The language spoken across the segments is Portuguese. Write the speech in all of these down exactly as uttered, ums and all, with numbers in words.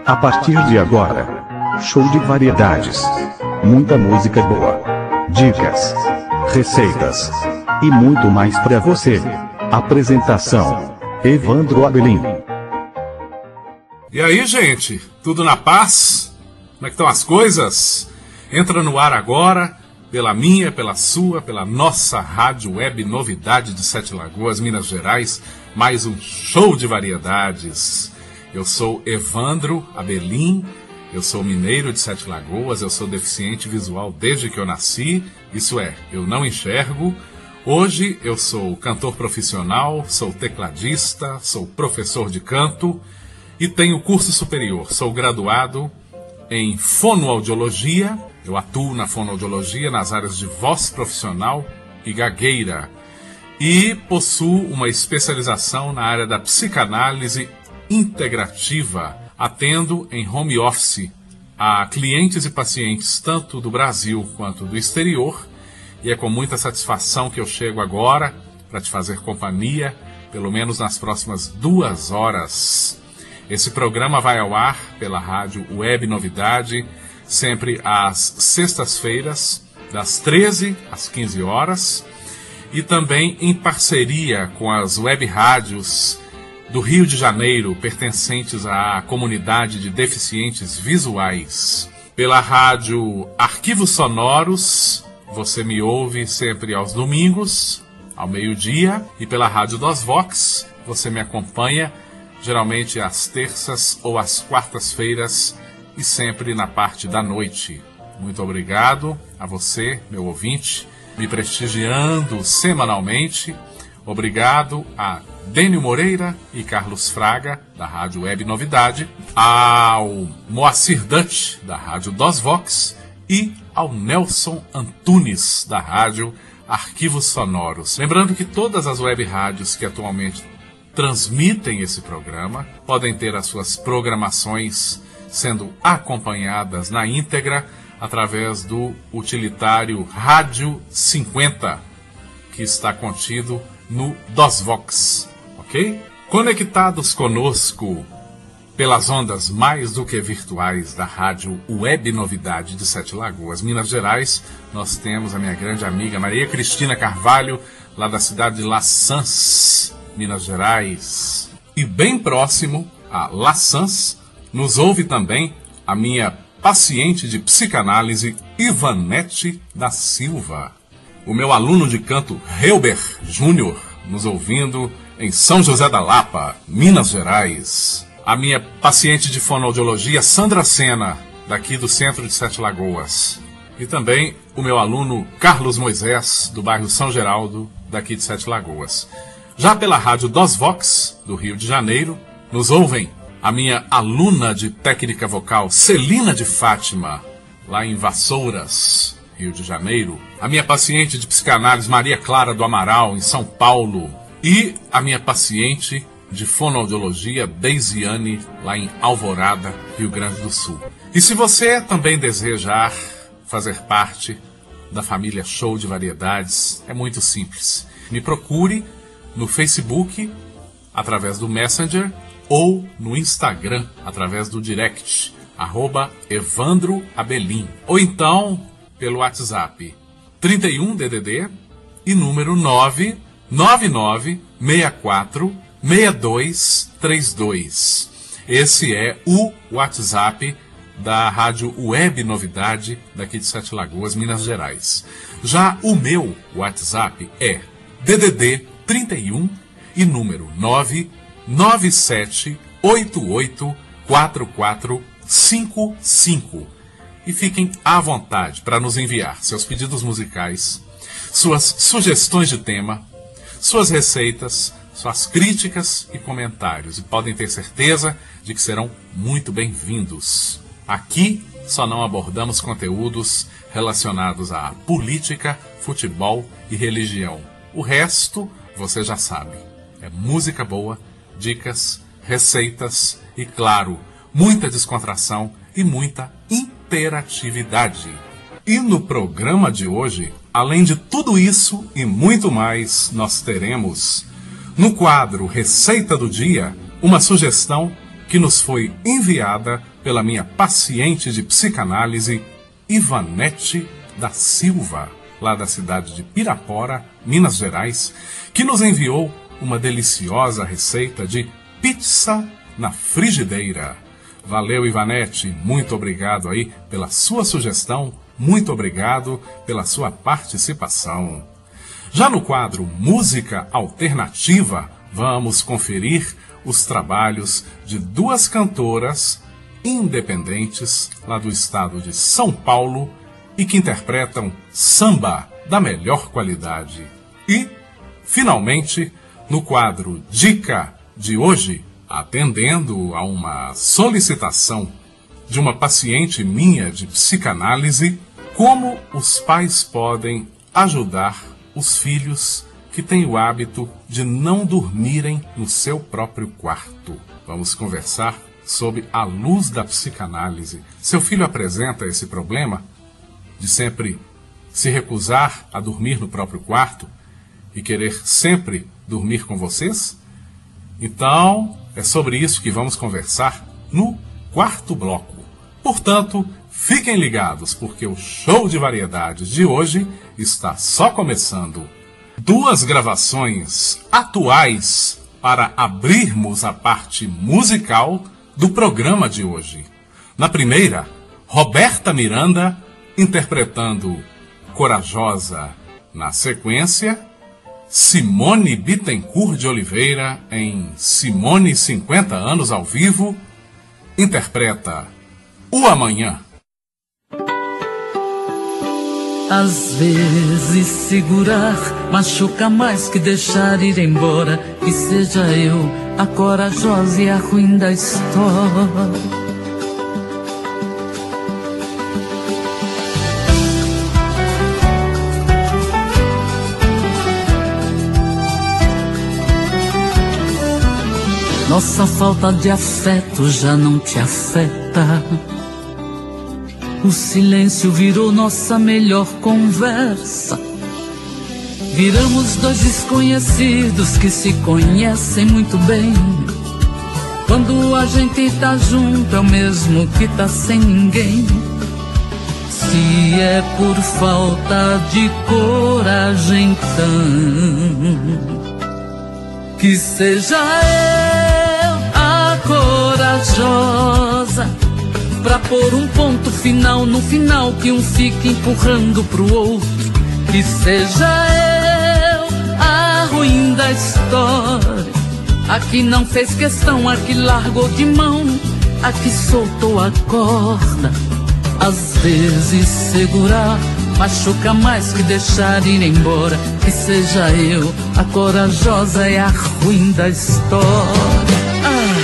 A partir de agora, show de variedades. Muita música boa. Dicas, receitas e muito mais para você. Apresentação: Evandro Abelim. E aí, gente? Tudo na paz? Como é que estão as coisas? Entra no ar agora, pela minha, pela sua, pela nossa rádio web Novidade de Sete Lagoas, Minas Gerais, mais um show de variedades. Eu sou Evandro Abelim, eu sou mineiro de Sete Lagoas, eu sou deficiente visual desde que eu nasci, isso é, eu não enxergo. Hoje eu sou cantor profissional, sou tecladista, sou professor de canto e tenho curso superior. Sou graduado em fonoaudiologia, eu atuo na fonoaudiologia nas áreas de voz profissional e gagueira e possuo uma especialização na área da psicanálise integrativa, atendo em home office a clientes e pacientes tanto do Brasil quanto do exterior, e é com muita satisfação que eu chego agora para te fazer companhia, pelo menos nas próximas duas horas. Esse programa vai ao ar pela rádio Web Novidade, sempre às sextas-feiras, das treze às quinze horas, e também em parceria com as web rádios do Rio de Janeiro, pertencentes à comunidade de deficientes visuais. Pela rádio Arquivos Sonoros, você me ouve sempre aos domingos, ao meio-dia, e pela rádio DOSVox, você me acompanha geralmente às terças ou às quartas-feiras e sempre na parte da noite. Muito obrigado a você, meu ouvinte, me prestigiando semanalmente. Obrigado a Dênio Moreira e Carlos Fraga, da Rádio Web Novidade, ao Moacir Dutch, da Rádio DOSVox, e ao Nelson Antunes, da Rádio Arquivos Sonoros. Lembrando que todas as web rádios que atualmente transmitem esse programa podem ter as suas programações sendo acompanhadas na íntegra através do utilitário Rádio cinquenta, que está contido no DOSVox, ok? Conectados conosco pelas ondas mais do que virtuais da rádio Web Novidade de Sete Lagoas, Minas Gerais, nós temos a minha grande amiga Maria Cristina Carvalho, lá da cidade de Lassans, Minas Gerais. E bem próximo a Lassans, nos ouve também a minha paciente de psicanálise, Ivanete da Silva. O meu aluno de canto, Helber Júnior, nos ouvindo em São José da Lapa, Minas Gerais. A minha paciente de fonoaudiologia, Sandra Sena, daqui do centro de Sete Lagoas. E também o meu aluno, Carlos Moisés, do bairro São Geraldo, daqui de Sete Lagoas. Já pela rádio DOSVox, do Rio de Janeiro, nos ouvem a minha aluna de técnica vocal, Celina de Fátima, lá em Vassouras, Rio de Janeiro, a minha paciente de psicanálise Maria Clara do Amaral, em São Paulo, e a minha paciente de fonoaudiologia Deisiane, lá em Alvorada, Rio Grande do Sul. E se você também desejar fazer parte da família Show de Variedades, é muito simples. Me procure no Facebook, através do Messenger, ou no Instagram, através do direct, arroba Evandro Abelim. Ou então pelo WhatsApp trinta e um D D D e número nove nove nove seis quatro seis dois três dois. Esse é o WhatsApp da Rádio Web Novidade daqui de Sete Lagoas, Minas Gerais. Já o meu WhatsApp é D D D trinta e um e número nove nove sete oito oito quatro quatro cinco cinco. E fiquem à vontade para nos enviar seus pedidos musicais, suas sugestões de tema, suas receitas, suas críticas e comentários. E podem ter certeza de que serão muito bem-vindos. Aqui só não abordamos conteúdos relacionados à política, futebol e religião. O resto, você já sabe, é música boa, dicas, receitas e, claro, muita descontração e muita interatividade. E no programa de hoje, além de tudo isso e muito mais, nós teremos, no quadro Receita do Dia, uma sugestão que que nos foi enviada pela minha paciente de psicanálise, Ivanete da Silva, lá da cidade de Pirapora, Minas Gerais, que nos enviou uma deliciosa receita de pizza na frigideira. Valeu, Ivanete, muito obrigado aí pela sua sugestão, muito obrigado pela sua participação. Já no quadro Música Alternativa, vamos conferir os trabalhos de duas cantoras independentes lá do estado de São Paulo e que interpretam samba da melhor qualidade. E, finalmente, no quadro Dica de hoje, atendendo a uma solicitação de uma paciente minha de psicanálise, como os pais podem ajudar os filhos que têm o hábito de não dormirem no seu próprio quarto. Vamos conversar sobre a luz da psicanálise. Seu filho apresenta esse problema de sempre se recusar a dormir no próprio quarto e querer sempre dormir com vocês? Então, é sobre isso que vamos conversar no quarto bloco. Portanto, fiquem ligados, porque o show de variedades de hoje está só começando. Duas gravações atuais para abrirmos a parte musical do programa de hoje. Na primeira, Roberta Miranda interpretando Corajosa. Na sequência, Simone Bittencourt de Oliveira em Simone cinquenta anos ao vivo interpreta O Amanhã. Às vezes segurar machuca mais que deixar ir embora. Que seja eu a corajosa e a ruim da história. Nossa falta de afeto já não te afeta. O silêncio virou nossa melhor conversa. Viramos dois desconhecidos que se conhecem muito bem. Quando a gente tá junto é o mesmo que tá sem ninguém. Se é por falta de coragem, então que seja eu a corajosa, pra pôr um ponto final no final, que um fique empurrando pro outro. Que seja eu a ruim da história, a que não fez questão, a que largou de mão, a que soltou a corda. Às vezes segurar machuca mais que deixar ir embora. Que seja eu a corajosa e a ruim da história. Ah.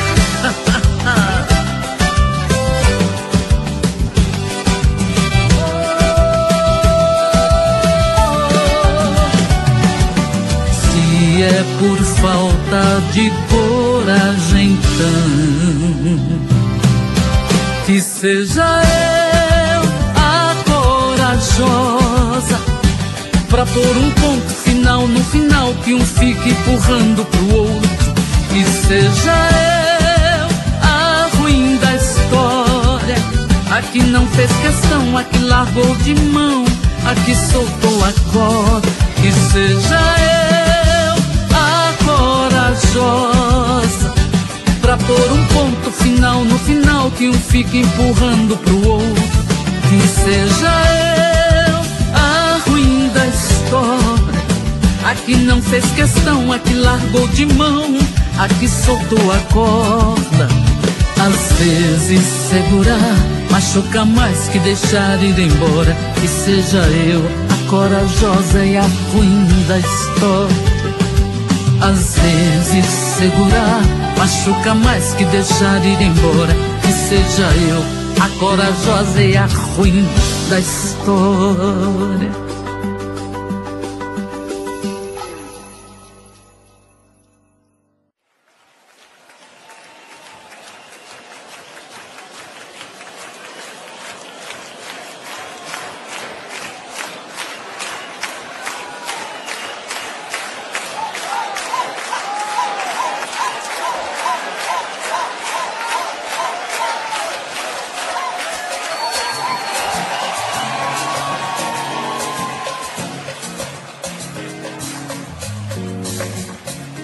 Se é por falta de coragem, então que seja eu a corajosa, pra pôr um ponto final no final, que um fique empurrando pro outro. Que seja eu a ruim da história, a que não fez questão, a que largou de mão, a que soltou a corda. Que seja eu a corajosa, pra pôr um ponto final no final, que um fique empurrando pro outro. Que seja eu a ruim da história, a que não fez questão, a que largou de mão, a que soltou a corda. Às vezes segurar machuca mais que deixar ir embora. Que seja eu a corajosa e a ruim da história. Às vezes segurar machuca mais que deixar ir embora. Que seja eu a corajosa e a ruim da história.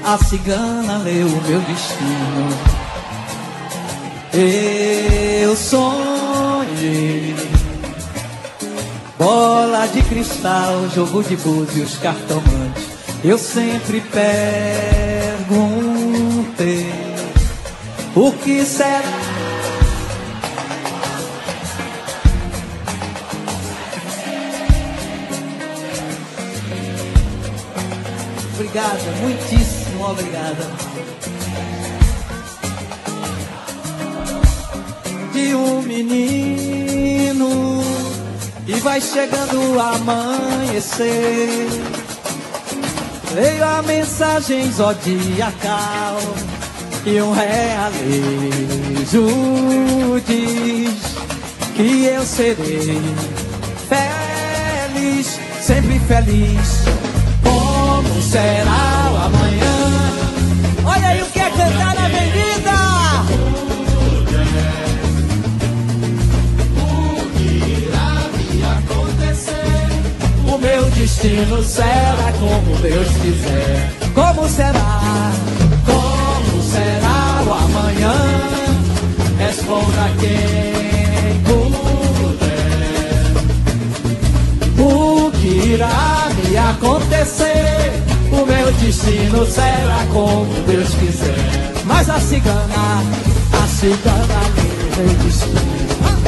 a cigana leu o meu destino. Eu sonhei bola de cristal, jogo de búzios, cartomantes. Eu sempre perguntei o que será. Obrigada, muitíssimo obrigada. De um menino e vai chegando a amanhecer. Veio a mensagem zodiacal e um realejo diz que eu serei feliz, sempre feliz. Como será o amanhã? Olha aí o que é cantar na avenida. O que irá me acontecer? O meu destino será como Deus quiser. Como será? Como será o amanhã? Responda quem puder. O que irá me acontecer? O meu destino será como Deus quiser. Mas a cigana, a cigana leu meu destino.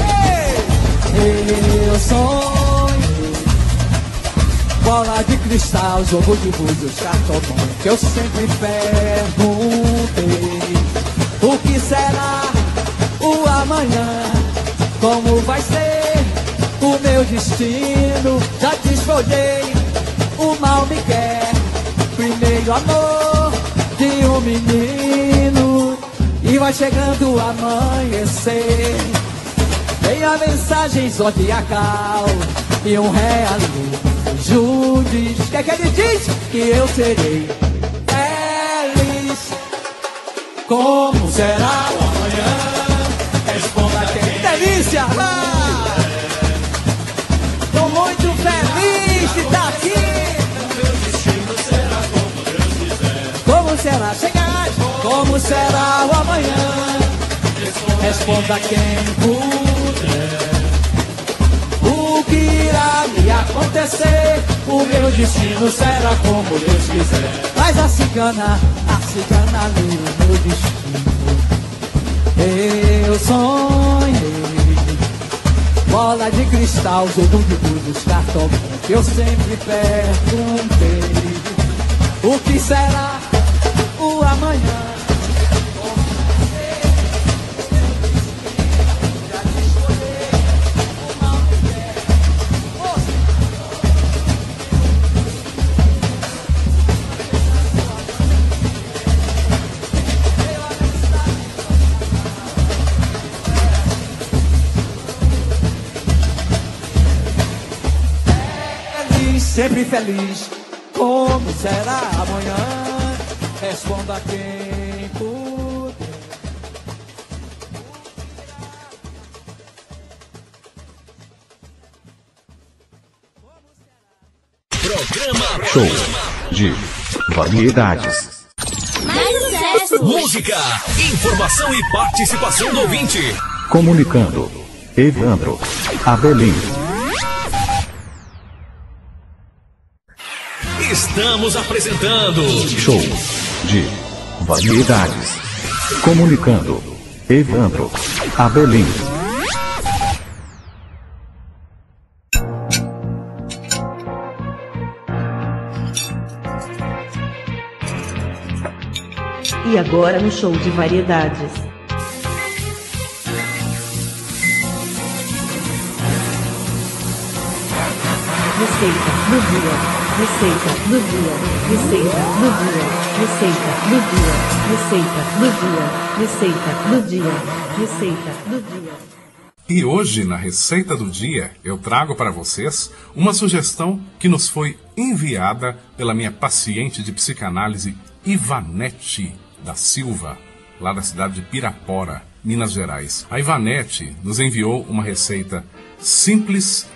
Eu sonho bola de cristal, jogo de búzios, cartomante. Que eu sempre perguntei o que será o amanhã? Como vai ser o meu destino? Já te escolhei, o mal me quer. Primeiro amor de um menino e vai chegando o amanhecer. Vem a mensagem zodiacal e um realejo diz. O que é que ele diz? Que eu serei feliz. Como será o amanhã? Responda quem. Delícia! Ah! Tô muito feliz de estar aqui. Meu destino será como Deus quiser. Como será? Chegar. Como será o amanhã? Responda quem puder. O que irá me acontecer? O meu destino será como Deus quiser. Mas a cigana, a cigana leu o meu destino. Eu sonhei bola de cristal, jogo de búzios, cartomante. Eu sempre perguntei o que será o amanhã? Sempre feliz, como será amanhã? Responda quem puder. Programa Show de Variedades. Mais sucesso! Música, informação e participação do ouvinte. Comunicando, Evandro Abelim. Estamos apresentando Show de Variedades. Comunicando, Evandro Abelim. E agora no Show de Variedades. Receita do dia. Receita do dia, receita do dia, receita do dia, receita do dia, receita do dia, receita do dia. E hoje, na Receita do Dia, eu trago para vocês uma sugestão que nos foi enviada pela minha paciente de psicanálise Ivanete da Silva, lá da cidade de Pirapora, Minas Gerais. A Ivanete nos enviou uma receita simples,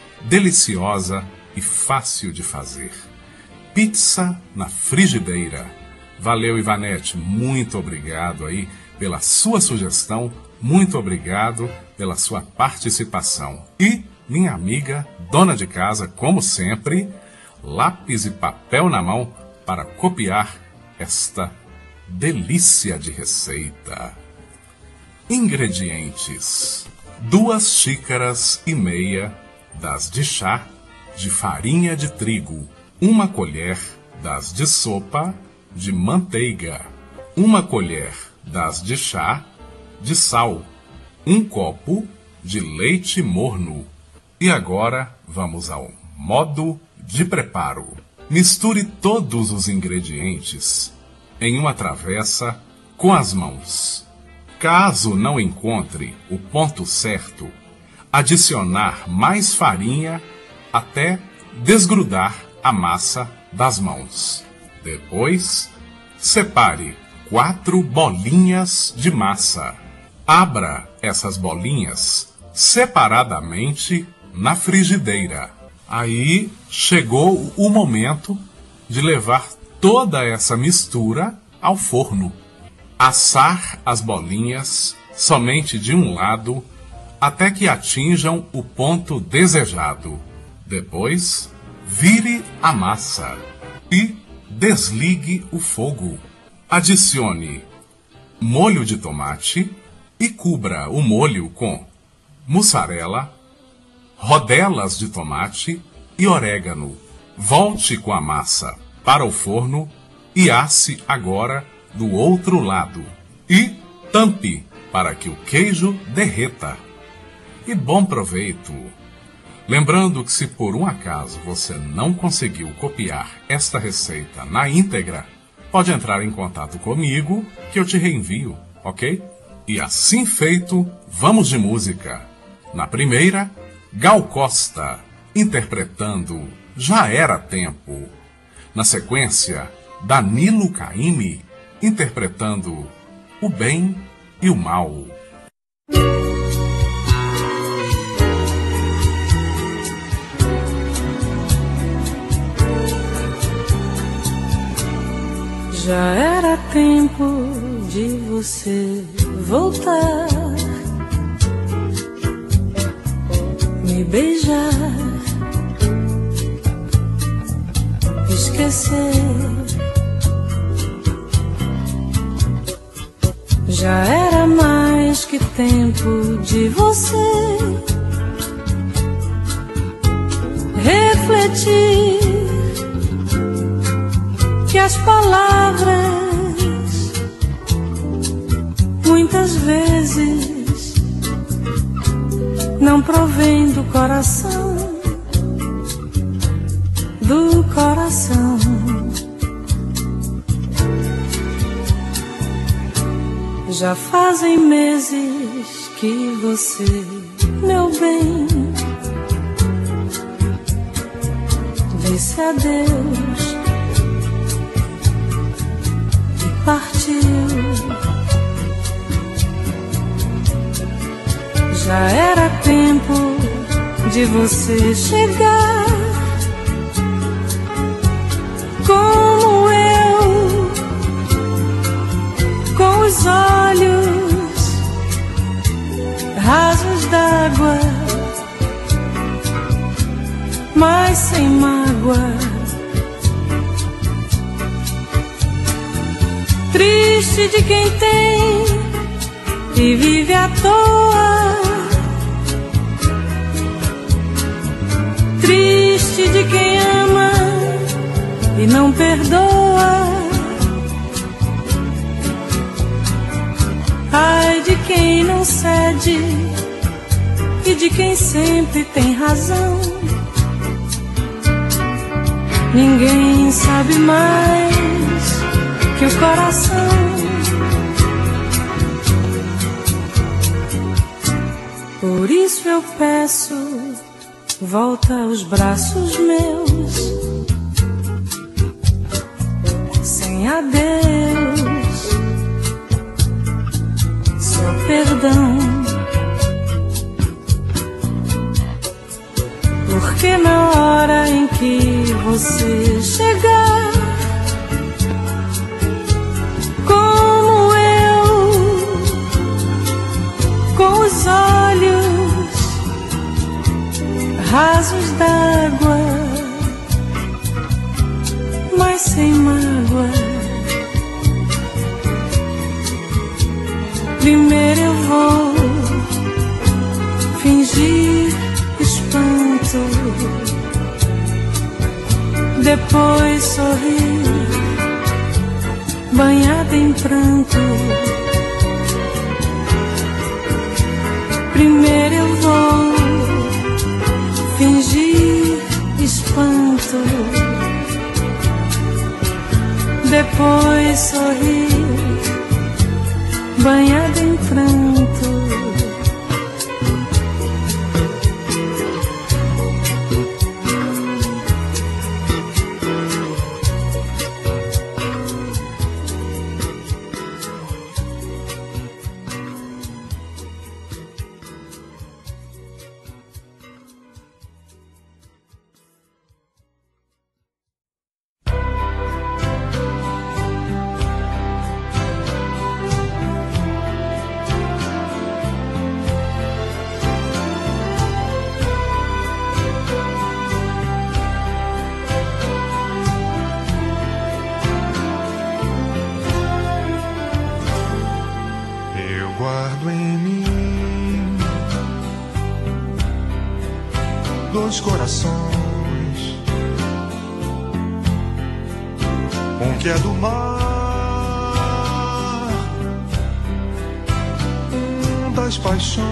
deliciosa e fácil de fazer. Pizza na frigideira. Valeu, Ivanete, muito obrigado aí pela sua sugestão, muito obrigado pela sua participação. E minha amiga, dona de casa, como sempre, lápis e papel na mão para copiar esta delícia de receita. Ingredientes: duas xícaras e meia das de chá de farinha de trigo, uma colher das de sopa de manteiga, uma colher das de chá de sal, um copo de leite morno. E agora vamos ao modo de preparo. Misture todos os ingredientes em uma travessa com as mãos. Caso não encontre o ponto certo, adicionar mais farinha até desgrudar a massa das mãos. Depois, separe quatro bolinhas de massa. Abra essas bolinhas separadamente na frigideira. Aí chegou o momento de levar toda essa mistura ao forno. Assar as bolinhas somente de um lado até que atinjam o ponto desejado. Depois, vire a massa e desligue o fogo. Adicione molho de tomate e cubra o molho com mussarela, rodelas de tomate e orégano. Volte com a massa para o forno e asse agora do outro lado. E tampe para que o queijo derreta. E bom proveito! Lembrando que se por um acaso você não conseguiu copiar esta receita na íntegra, pode entrar em contato comigo que eu te reenvio, ok? E assim feito, vamos de música. Na primeira, Gal Costa, interpretando Já Era Tempo. Na sequência, Danilo Caymmi, interpretando O Bem e o Mal. Já era tempo de você voltar, me beijar, esquecer. Já era mais que tempo de você refletir que as palavras muitas vezes não provêm do coração, do coração. Já fazem meses que você, meu bem, disse adeus e partiu. Já era tempo de você chegar como eu, com os olhos rasos d'água, mas sem mágoa. Triste de quem tem e vive à toa, triste de quem ama e não perdoa. Ai de quem não cede e de quem sempre tem razão. Ninguém sabe mais que o coração. Por isso eu peço, volta aos braços meus, sem adeus, só perdão. Porque na hora em que você chegar, vasos d'água, mas sem mágoa. Primeiro eu vou fingir espanto, depois sorrir, banhada em pranto. Primeiro eu vou fingir espanto, depois sorrir, banhada em pranto. Dois corações, um que é do mar, um das paixões,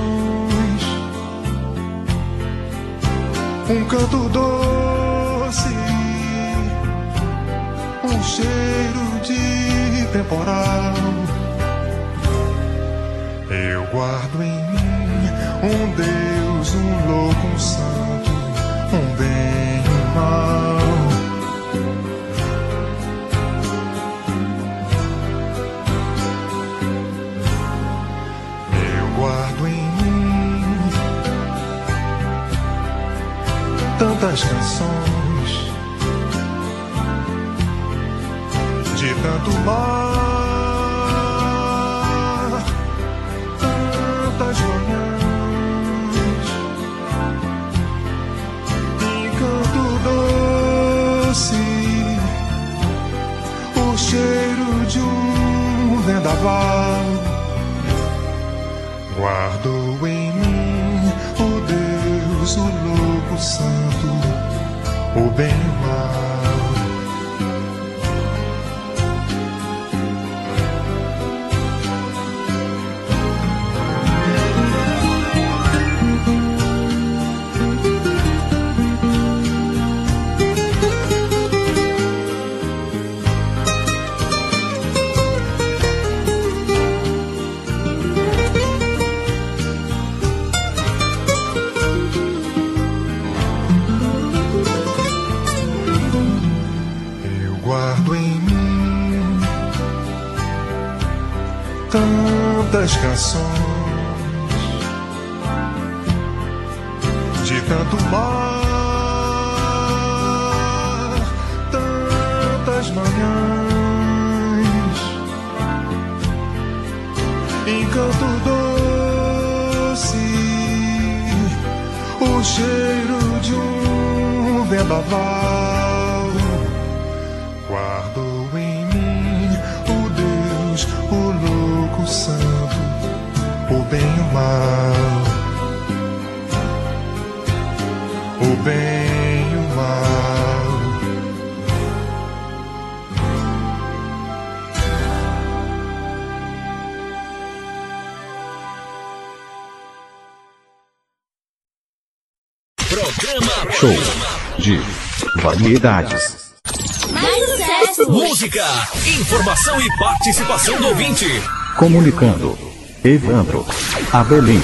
um canto doce, um cheiro de temporal. Eu guardo em mim um Deus, um louco, um santo, um bem e um mal. Eu guardo em mim tantas canções de tanto mar, tantas manhãs, o cheiro de um vendaval. Guardo em mim o Deus, o louco, o santo, o bem e o mal. Tantas canções de tanto mar, tantas manhãs, encanto doce, o cheiro de um vendaval. Guardo em mim o Deus, o louco, o santo, o bem e o mal, o bem e o mal. Programa Show de variedades. Mais sucesso! Música, informação e participação do ouvinte. Comunicando. Evandro Abelim.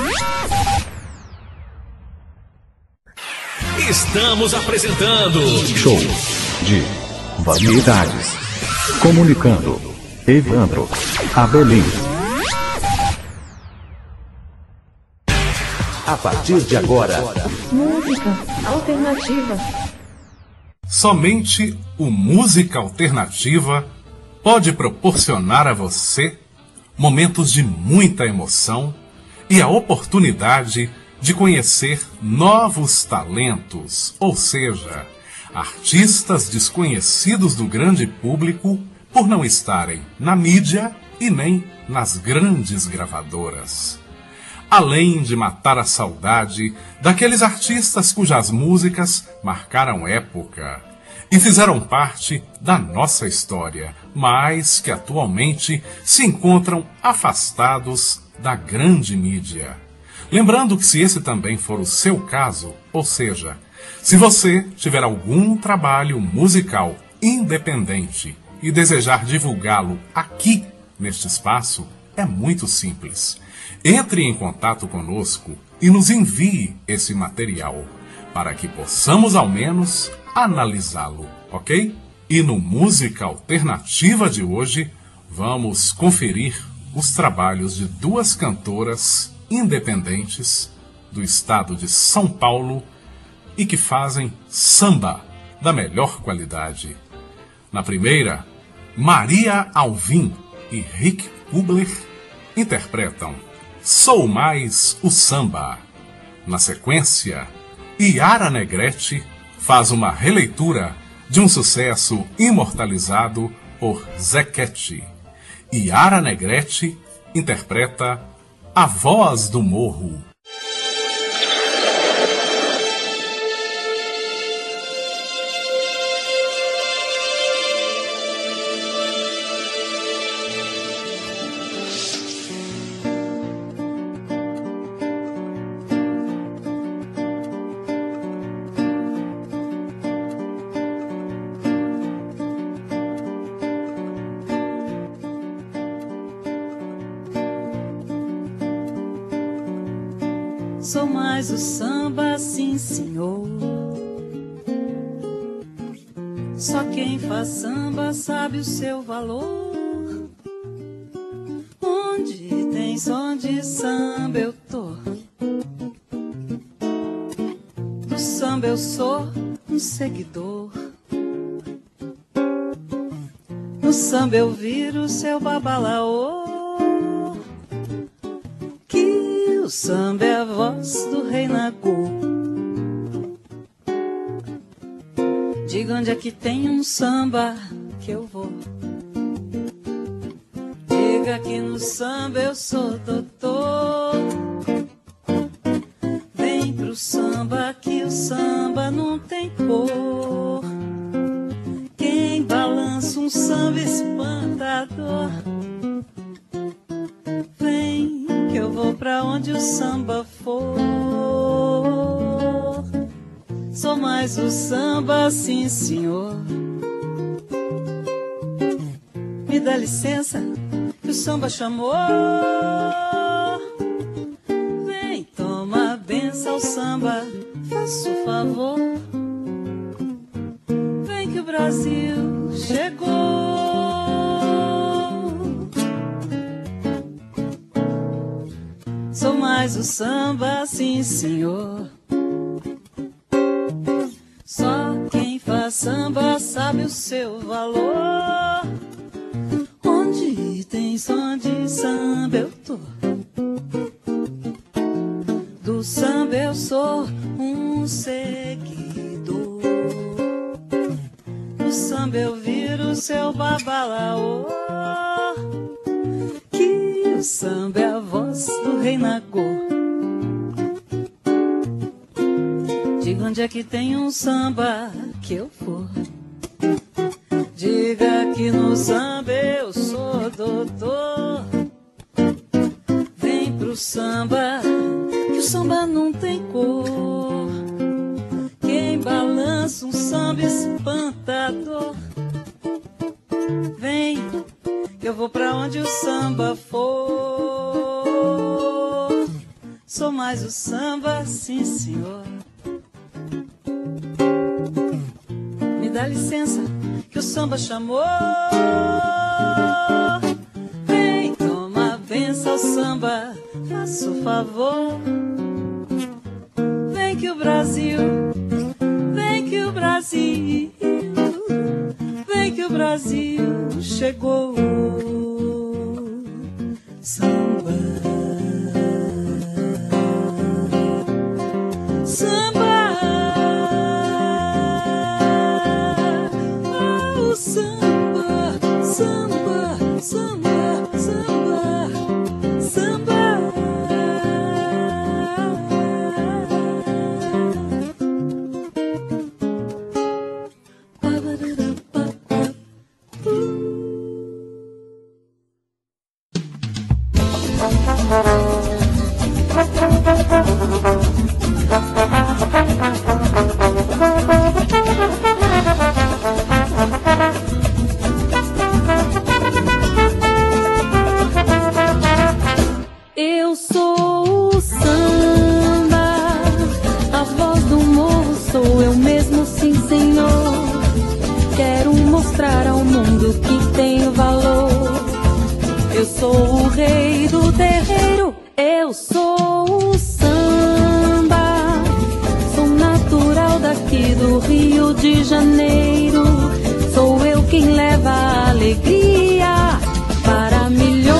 Estamos apresentando Show de variedades. Comunicando. Evandro Abelim. A partir de agora, Música alternativa. Somente o Música Alternativa pode proporcionar a você momentos de muita emoção e a oportunidade de conhecer novos talentos, ou seja, artistas desconhecidos do grande público por não estarem na mídia e nem nas grandes gravadoras. Além de matar a saudade daqueles artistas cujas músicas marcaram época e fizeram parte da nossa história, mas que atualmente se encontram afastados da grande mídia. Lembrando que se esse também for o seu caso, ou seja, se você tiver algum trabalho musical independente e desejar divulgá-lo aqui neste espaço, é muito simples. Entre em contato conosco e nos envie esse material, para que possamos ao menos analisá-lo, ok? E no Música Alternativa de hoje, vamos conferir os trabalhos de duas cantoras independentes do estado de São Paulo e que fazem samba da melhor qualidade. Na primeira, Maria Alvim e Rick Kubler interpretam Sou Mais o Samba. Na sequência, Yara Negrete faz uma releitura de um sucesso imortalizado por Zequete. Yara Negrete interpreta A Voz do Morro. Sou mais o samba, sim senhor. Só quem faz samba sabe o seu valor. Onde tem som de samba eu tô. Do samba eu sou um seguidor. No samba eu viro seu babalaô. O samba é a voz do rei Nagô. Diga onde é que tem um samba que eu vou. Diga que no samba eu sou doutor. Vem pro samba que o samba não tem cor. Quem balança um samba espantador. Vem que eu vou pra onde o samba for. Sou mais o samba, sim senhor. Me dá licença que o samba chamou. Vem, toma a benção ao samba, faça o favor. Vem que o Brasil chegou. Sou mais o samba, sim senhor. Só quem faz samba sabe o seu valor. Onde tem som de samba eu tô. Do samba eu sou um seguidor. No samba eu viro seu babalaô. O samba é a voz do rei Nagô. Diga onde é que tem um samba que eu for. Diga que no samba eu sou doutor. Vem pro samba que o samba não tem cor. Quem balança um samba espantador. Vem que eu vou pra onde o samba for. Sou mais o samba, sim senhor. Me dá licença que o samba chamou. Vem, toma a benção ao samba, faça o favor. Vem que o Brasil, vem que o Brasil, vem que o Brasil chegou. Samba. Eu sou o samba, a voz do morro sou eu mesmo, sim senhor. Quero mostrar ao mundo que tenho valor. Eu sou o rei do terreiro, eu sou o samba. Sou natural daqui do Rio de Janeiro. Sou eu quem leva a alegria para milhões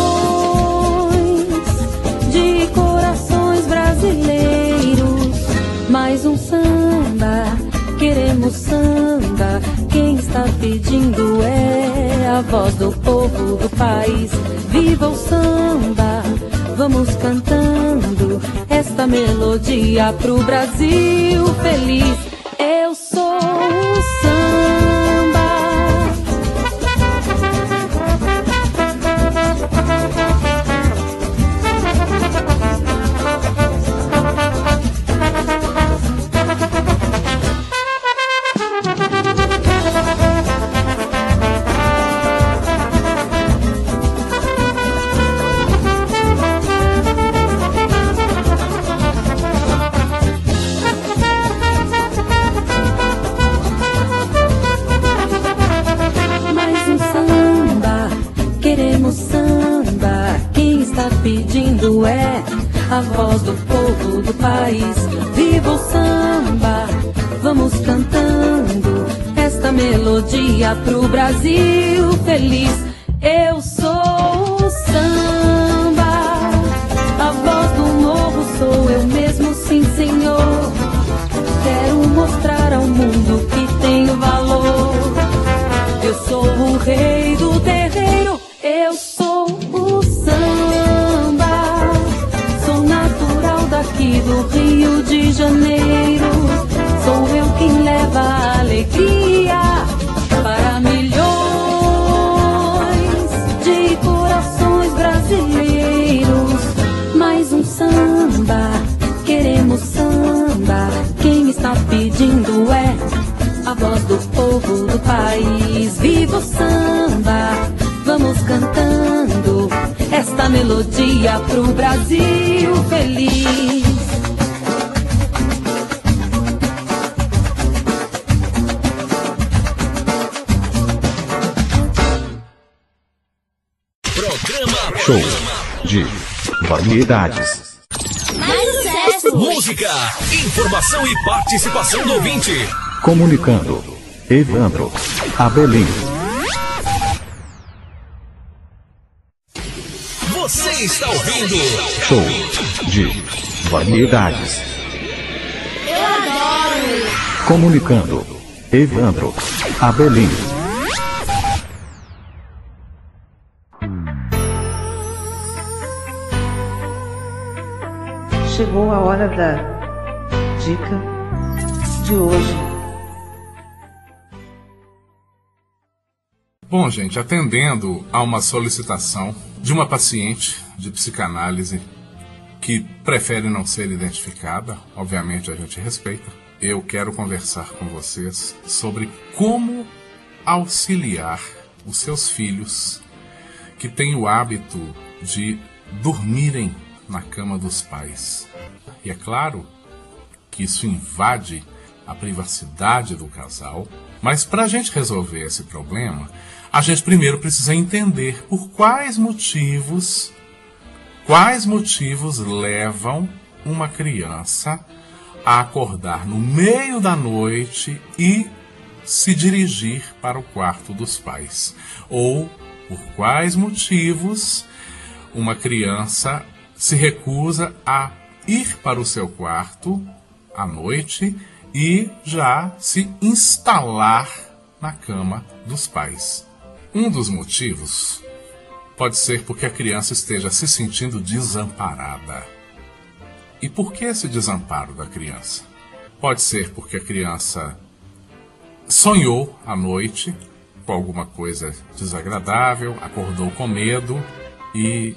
de corações brasileiros. Mais um samba, queremos samba. Quem está pedindo é a voz do povo do país. Viva o samba, vamos cantando esta melodia pro Brasil feliz. Eu sou o samba. Pedindo é a voz do povo do país. Viva o samba, vamos cantando esta melodia pro Brasil feliz. Eu sou o samba, a voz do morro sou eu mesmo, sim senhor. Quero mostrar ao mundo que tenho valor. Eu sou o rei do terreiro, eu sou o samba. Sou natural daqui do Rio de Janeiro. Sou eu quem leva a alegria para milhões de corações brasileiros. Mais um samba, queremos samba. Quem está pedindo é a voz do povo do país. Viva o samba, vamos cantando esta melodia pro Brasil feliz. Programa Show de variedades. Mais sucesso! Música, informação e participação do ouvinte. Comunicando. Evandro Abelim. Você está ouvindo Show de variedades. Eu adoro! Comunicando. Evandro Abelim. Chegou a hora da dica de hoje. Bom, gente, atendendo a uma solicitação de uma paciente de psicanálise que prefere não ser identificada, obviamente a gente respeita, eu quero conversar com vocês sobre como auxiliar os seus filhos que têm o hábito de dormirem na cama dos pais. E é claro que isso invade a privacidade do casal, mas para a gente resolver esse problema, a gente primeiro precisa entender por quais motivos, quais motivos levam uma criança a acordar no meio da noite e se dirigir para o quarto dos pais. Ou por quais motivos uma criança se recusa a ir para o seu quarto à noite e já se instalar na cama dos pais. Um dos motivos pode ser porque a criança esteja se sentindo desamparada. E por que esse desamparo da criança? Pode ser porque a criança sonhou à noite com alguma coisa desagradável, acordou com medo e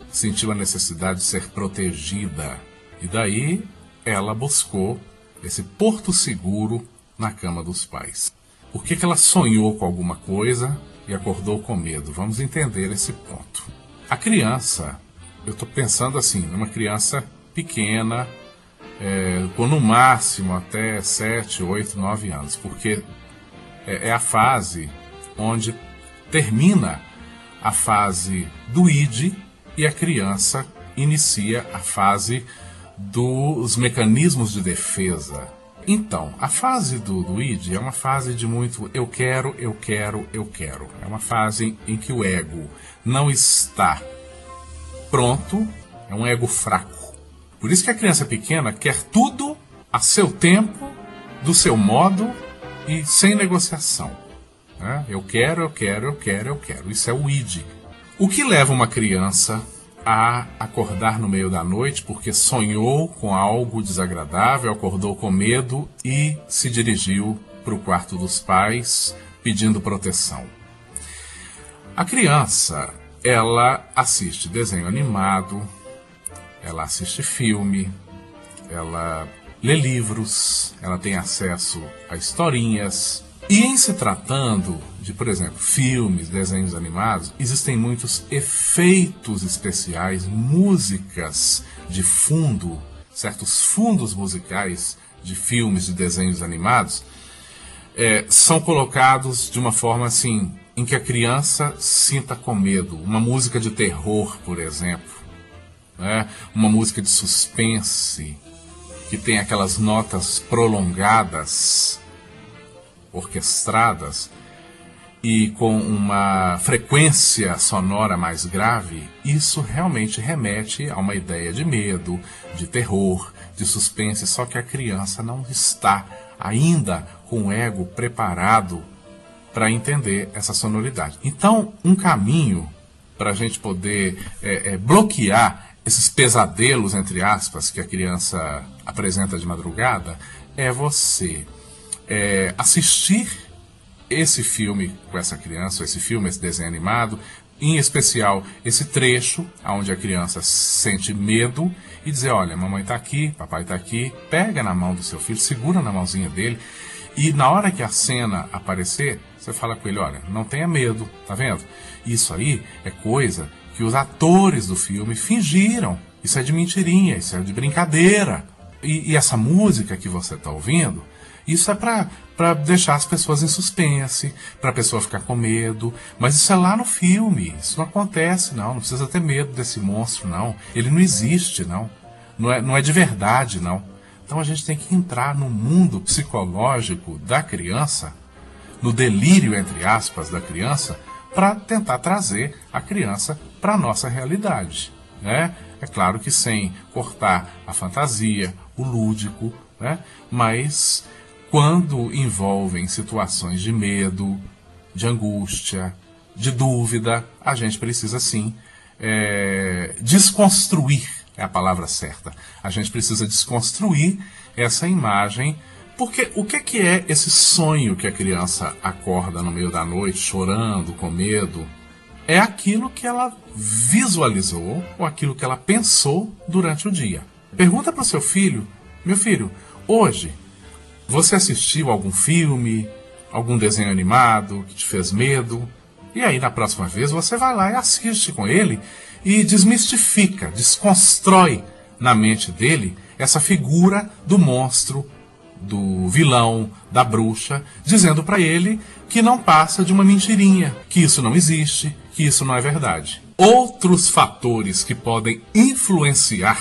sentiu a necessidade de ser protegida. E daí ela buscou esse porto seguro na cama dos pais. Por que que ela sonhou com alguma coisa e acordou com medo? Vamos entender esse ponto. A criança, eu estou pensando assim, numa criança pequena, é, com no máximo até sete, oito, nove anos, porque é, é a fase onde termina a fase do I D e a criança inicia a fase dos mecanismos de defesa. Então, a fase do, do I D é uma fase de muito eu quero, eu quero, eu quero. É uma fase em que o ego não está pronto, é um ego fraco. Por isso que a criança pequena quer tudo a seu tempo, do seu modo e sem negociação. Né? Eu quero, eu quero, eu quero, eu quero. Isso é o I D. O que leva uma criança a acordar no meio da noite porque sonhou com algo desagradável, acordou com medo e se dirigiu para o quarto dos pais pedindo proteção? A criança, ela assiste desenho animado, ela assiste filme, ela lê livros, ela tem acesso a historinhas. E em se tratando de, por exemplo, filmes, desenhos animados, existem muitos efeitos especiais, músicas de fundo, certos fundos musicais de filmes, de desenhos animados, é, são colocados de uma forma assim, em que a criança sinta com medo. Uma música de terror, por exemplo, né? Uma música de suspense, que tem aquelas notas prolongadas, orquestradas e com uma frequência sonora mais grave, isso realmente remete a uma ideia de medo, de terror, de suspense, só que a criança não está ainda com o ego preparado para entender essa sonoridade. Então, um caminho para a gente poder é, é, bloquear esses pesadelos, entre aspas, que a criança apresenta de madrugada, é você É, assistir esse filme com essa criança, esse filme, esse desenho animado, em especial esse trecho onde a criança sente medo e dizer, olha, mamãe está aqui, papai está aqui, pega na mão do seu filho, segura na mãozinha dele e na hora que a cena aparecer, você fala com ele, olha, não tenha medo, tá vendo? Isso aí é coisa que os atores do filme fingiram, isso é de mentirinha, isso é de brincadeira. E, e essa música que você está ouvindo, isso é para deixar as pessoas em suspense, para a pessoa ficar com medo. Mas isso é lá no filme. Isso não acontece, não. Não precisa ter medo desse monstro, não. Ele não existe, não. Não é, não é de verdade, não. Então a gente tem que entrar no mundo psicológico da criança, no delírio, entre aspas, da criança, para tentar trazer a criança para a nossa realidade, né? É claro que sem cortar a fantasia, o lúdico, né? Mas quando envolvem situações de medo, de angústia, de dúvida, a gente precisa sim é, desconstruir, é a palavra certa. A gente precisa desconstruir essa imagem, porque o que, que é esse sonho que a criança acorda no meio da noite, chorando, com medo? É aquilo que ela visualizou ou aquilo que ela pensou durante o dia. Pergunta para o seu filho, meu filho, hoje você assistiu algum filme, algum desenho animado que te fez medo? E aí, na próxima vez, você vai lá e assiste com ele e desmistifica, desconstrói na mente dele essa figura do monstro, do vilão, da bruxa, dizendo para ele que não passa de uma mentirinha, que isso não existe, que isso não é verdade. Outros fatores que podem influenciar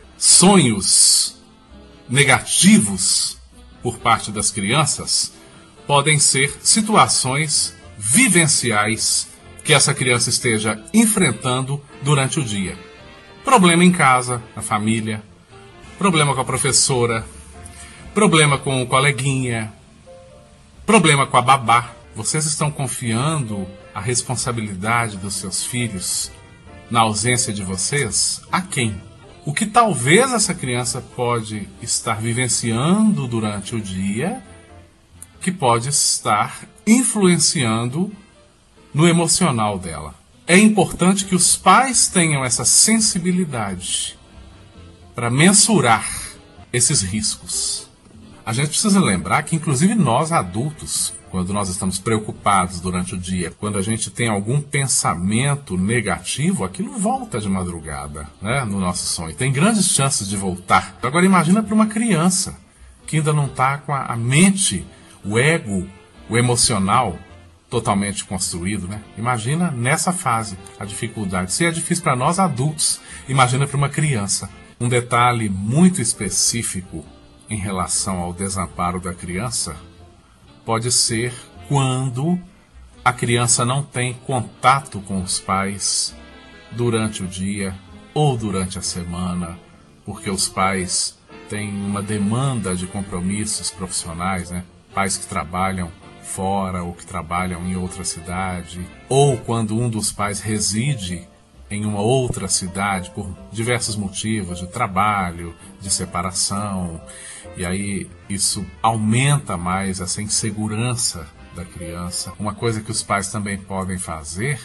sonhos negativos por parte das crianças podem ser situações vivenciais que essa criança esteja enfrentando durante o dia. Problema em casa, na família, problema com a professora, problema com o coleguinha, problema com a babá. Vocês estão confiando a responsabilidade dos seus filhos na ausência de vocês a quem? O que talvez essa criança pode estar vivenciando durante o dia, que pode estar influenciando no emocional dela. é importante que os pais tenham essa sensibilidade para mensurar esses riscos. A gente precisa lembrar que, inclusive nós adultos, quando nós estamos preocupados durante o dia, quando a gente tem algum pensamento negativo, aquilo volta de madrugada, né, no nosso sonho. Tem grandes chances de voltar. Agora imagina para uma criança que ainda não está com a mente, o ego, o emocional totalmente construído, né? Imagina nessa fase a dificuldade. Se é difícil para nós adultos, imagina para uma criança. Um detalhe muito específico em relação ao desamparo da criança pode ser quando a criança não tem contato com os pais durante o dia ou durante a semana, porque os pais têm uma demanda de compromissos profissionais, né? Pais que trabalham fora ou que trabalham em outra cidade, ou quando um dos pais reside em uma outra cidade por diversos motivos, de trabalho, de separação, e aí isso aumenta mais essa insegurança da criança. Uma coisa que os pais também podem fazer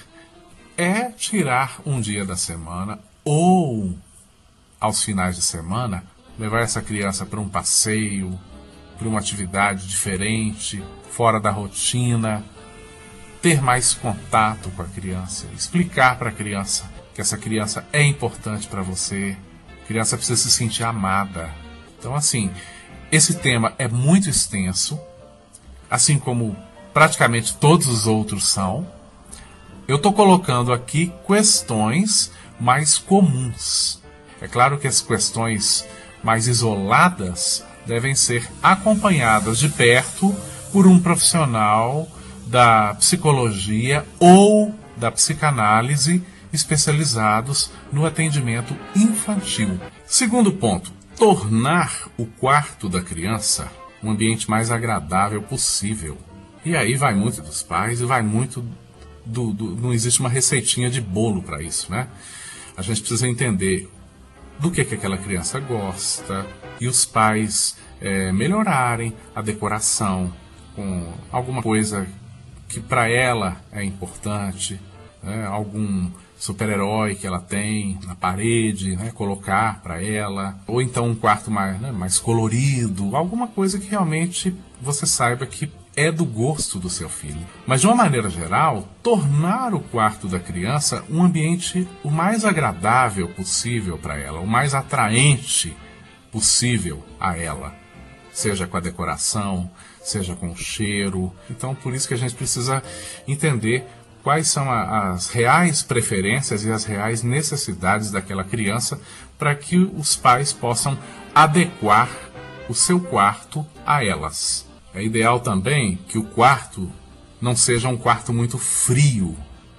é tirar um dia da semana ou aos finais de semana levar essa criança para um passeio, para uma atividade diferente, fora da rotina, ter mais contato com a criança, explicar para a criança que essa criança é importante para você, a criança precisa se sentir amada. Então, assim, esse tema é muito extenso, assim como praticamente todos os outros são. Eu estou colocando aqui questões mais comuns. É claro que as questões mais isoladas devem ser acompanhadas de perto por um profissional da psicologia ou da psicanálise especializados no atendimento infantil. Segundo ponto, tornar o quarto da criança um ambiente mais agradável possível. E aí vai muito dos pais e vai muito do... do não existe uma receitinha de bolo para isso, né? A gente precisa entender do que, que aquela criança gosta e os pais é, melhorarem a decoração com alguma coisa que para ela é importante, né? Algum super-herói que ela tem na parede, né? Colocar para ela, ou então um quarto mais, né? mais colorido, alguma coisa que realmente você saiba que é do gosto do seu filho. Mas de uma maneira geral, tornar o quarto da criança um ambiente o mais agradável possível para ela, o mais atraente possível a ela, seja com a decoração, seja com o cheiro. Então, por isso que a gente precisa entender quais são a, as reais preferências e as reais necessidades daquela criança para que os pais possam adequar o seu quarto a elas. É ideal também que o quarto não seja um quarto muito frio,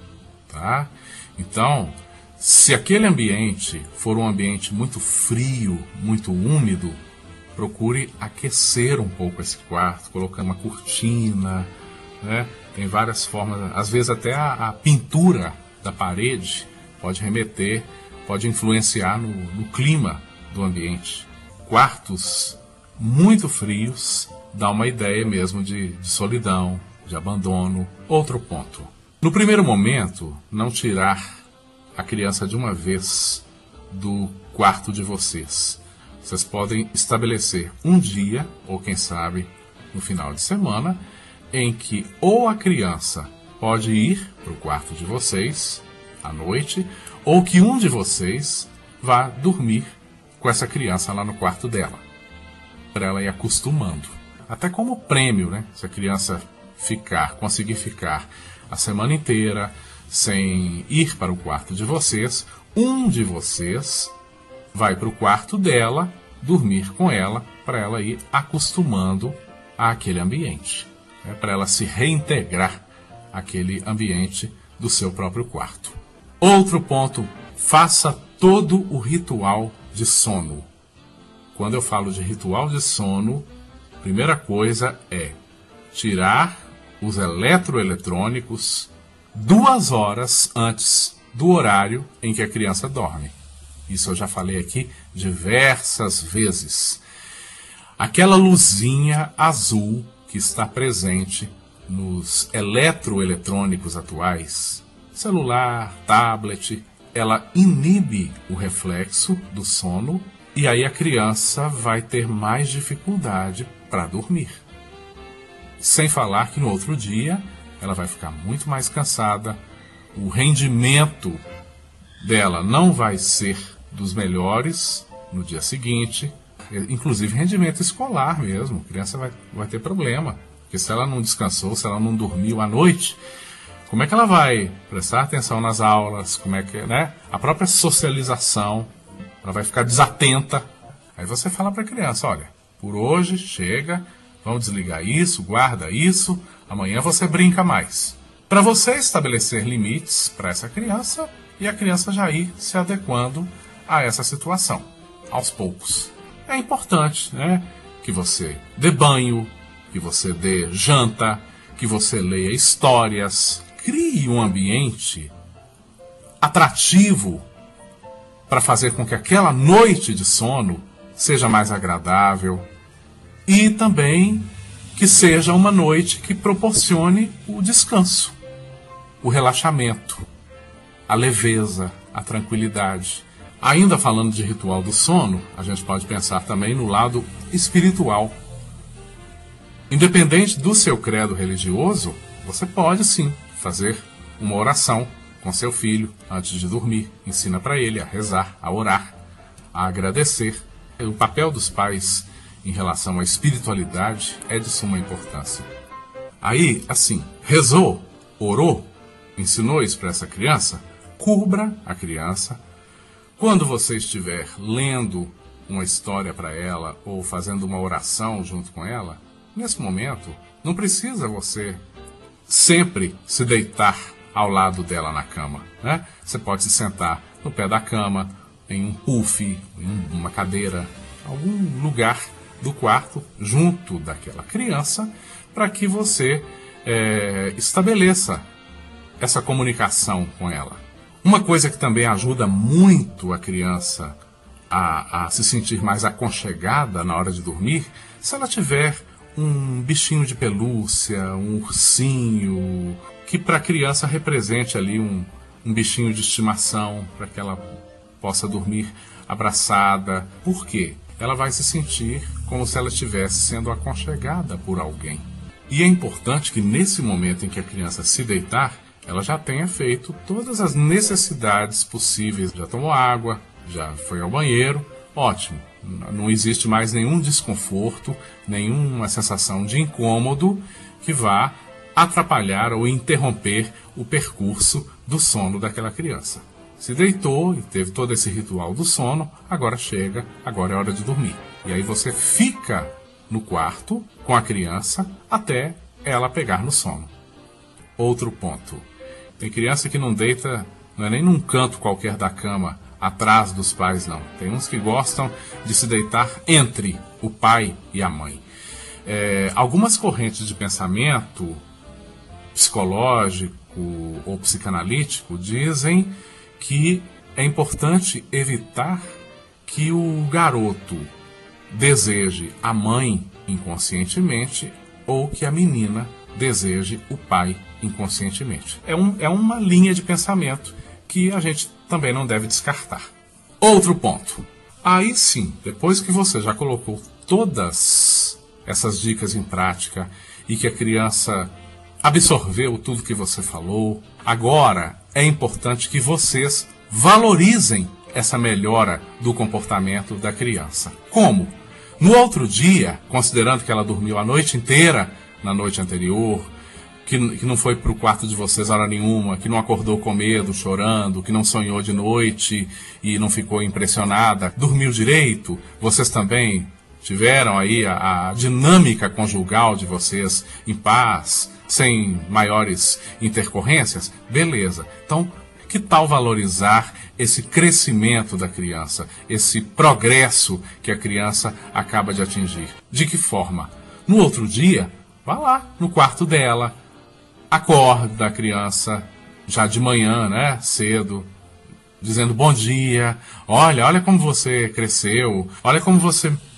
tá? Então, se aquele ambiente for um ambiente muito frio, muito úmido, procure aquecer um pouco esse quarto, colocando uma cortina, né? Tem várias formas, às vezes até a, a pintura da parede pode remeter, pode influenciar no, no clima do ambiente. Quartos muito frios dá uma ideia mesmo de, de solidão, de abandono. Outro ponto. No primeiro momento, não tirar a criança de uma vez do quarto de vocês. Vocês podem estabelecer um dia, ou quem sabe no final de semana, em que ou a criança pode ir para o quarto de vocês à noite, ou que um de vocês vá dormir com essa criança lá no quarto dela, para ela ir acostumando. Até como prêmio, né? Se a criança ficar, conseguir ficar a semana inteira sem ir para o quarto de vocês, um de vocês vai para o quarto dela, dormir com ela, para ela ir acostumando àquele ambiente, né? Para ela se reintegrar àquele ambiente do seu próprio quarto. Outro ponto, faça todo o ritual de sono. Quando eu falo de ritual de sono, a primeira coisa é tirar os eletroeletrônicos duas horas antes do horário em que a criança dorme. Isso eu já falei aqui diversas vezes. Aquela luzinha azul que está presente nos eletroeletrônicos atuais, celular, tablet, ela inibe o reflexo do sono e aí a criança vai ter mais dificuldade para dormir. Sem falar que no outro dia ela vai ficar muito mais cansada, o rendimento dela não vai ser dos melhores no dia seguinte, inclusive rendimento escolar mesmo, a criança vai, vai ter problema, porque se ela não descansou, se ela não dormiu à noite, como é que ela vai prestar atenção nas aulas, como é que, né? A própria socialização, ela vai ficar desatenta. Aí você fala para a criança, olha, por hoje chega, vamos desligar isso, guarda isso, amanhã você brinca mais. Para você estabelecer limites para essa criança e a criança já ir se adequando a essa situação, aos poucos. É importante, né, que você dê banho, que você dê janta, que você leia histórias, crie um ambiente atrativo para fazer com que aquela noite de sono seja mais agradável e também que seja uma noite que proporcione o descanso, o relaxamento, a leveza, a tranquilidade. Ainda falando de ritual do sono, a gente pode pensar também no lado espiritual. Independente do seu credo religioso, você pode sim fazer uma oração com seu filho antes de dormir. Ensina para ele a rezar, a orar, a agradecer. O papel dos pais em relação à espiritualidade é de suma importância. Aí, assim, rezou, orou, ensinou isso para essa criança, cubra a criança. Quando você estiver lendo uma história para ela ou fazendo uma oração junto com ela, nesse momento, não precisa você sempre se deitar ao lado dela na cama, né? Você pode se sentar no pé da cama, em um puff, em uma cadeira, algum lugar do quarto, junto daquela criança, para que você é, estabeleça essa comunicação com ela. Uma coisa que também ajuda muito a criança a, a se sentir mais aconchegada na hora de dormir, se ela tiver um bichinho de pelúcia, um ursinho, que para a criança represente ali um, um bichinho de estimação, para que ela possa dormir abraçada. Por quê? Ela vai se sentir como se ela estivesse sendo aconchegada por alguém. E é importante que nesse momento em que a criança se deitar, ela já tenha feito todas as necessidades possíveis. Já tomou água, já foi ao banheiro, ótimo. Não existe mais nenhum desconforto, nenhuma sensação de incômodo que vá atrapalhar ou interromper o percurso do sono daquela criança. Se deitou e teve todo esse ritual do sono, agora chega, agora é hora de dormir. E aí você fica no quarto com a criança até ela pegar no sono. Outro ponto. Tem criança que não deita, não é nem num canto qualquer da cama, atrás dos pais, não. Tem uns que gostam de se deitar entre o pai e a mãe. É, algumas correntes de pensamento psicológico ou psicanalítico dizem que é importante evitar que o garoto deseje a mãe inconscientemente ou que a menina deseje o pai inconscientemente. É, um, é uma linha de pensamento que a gente também não deve descartar. Outro ponto. Aí sim, depois que você já colocou todas essas dicas em prática e que a criança absorveu tudo que você falou, agora é importante que vocês valorizem essa melhora do comportamento da criança. Como? No outro dia, considerando que ela dormiu a noite inteira na noite anterior, que, que não foi para o quarto de vocês hora nenhuma, que não acordou com medo, chorando, que não sonhou de noite e não ficou impressionada, dormiu direito, vocês também tiveram aí a, a dinâmica conjugal de vocês em paz, sem maiores intercorrências, beleza. Então, que tal valorizar esse crescimento da criança, esse progresso que a criança acaba de atingir? De que forma? No outro dia, vá lá no quarto dela, acorda a criança já de manhã, né, cedo, dizendo bom dia, olha, olha como você cresceu, olha como você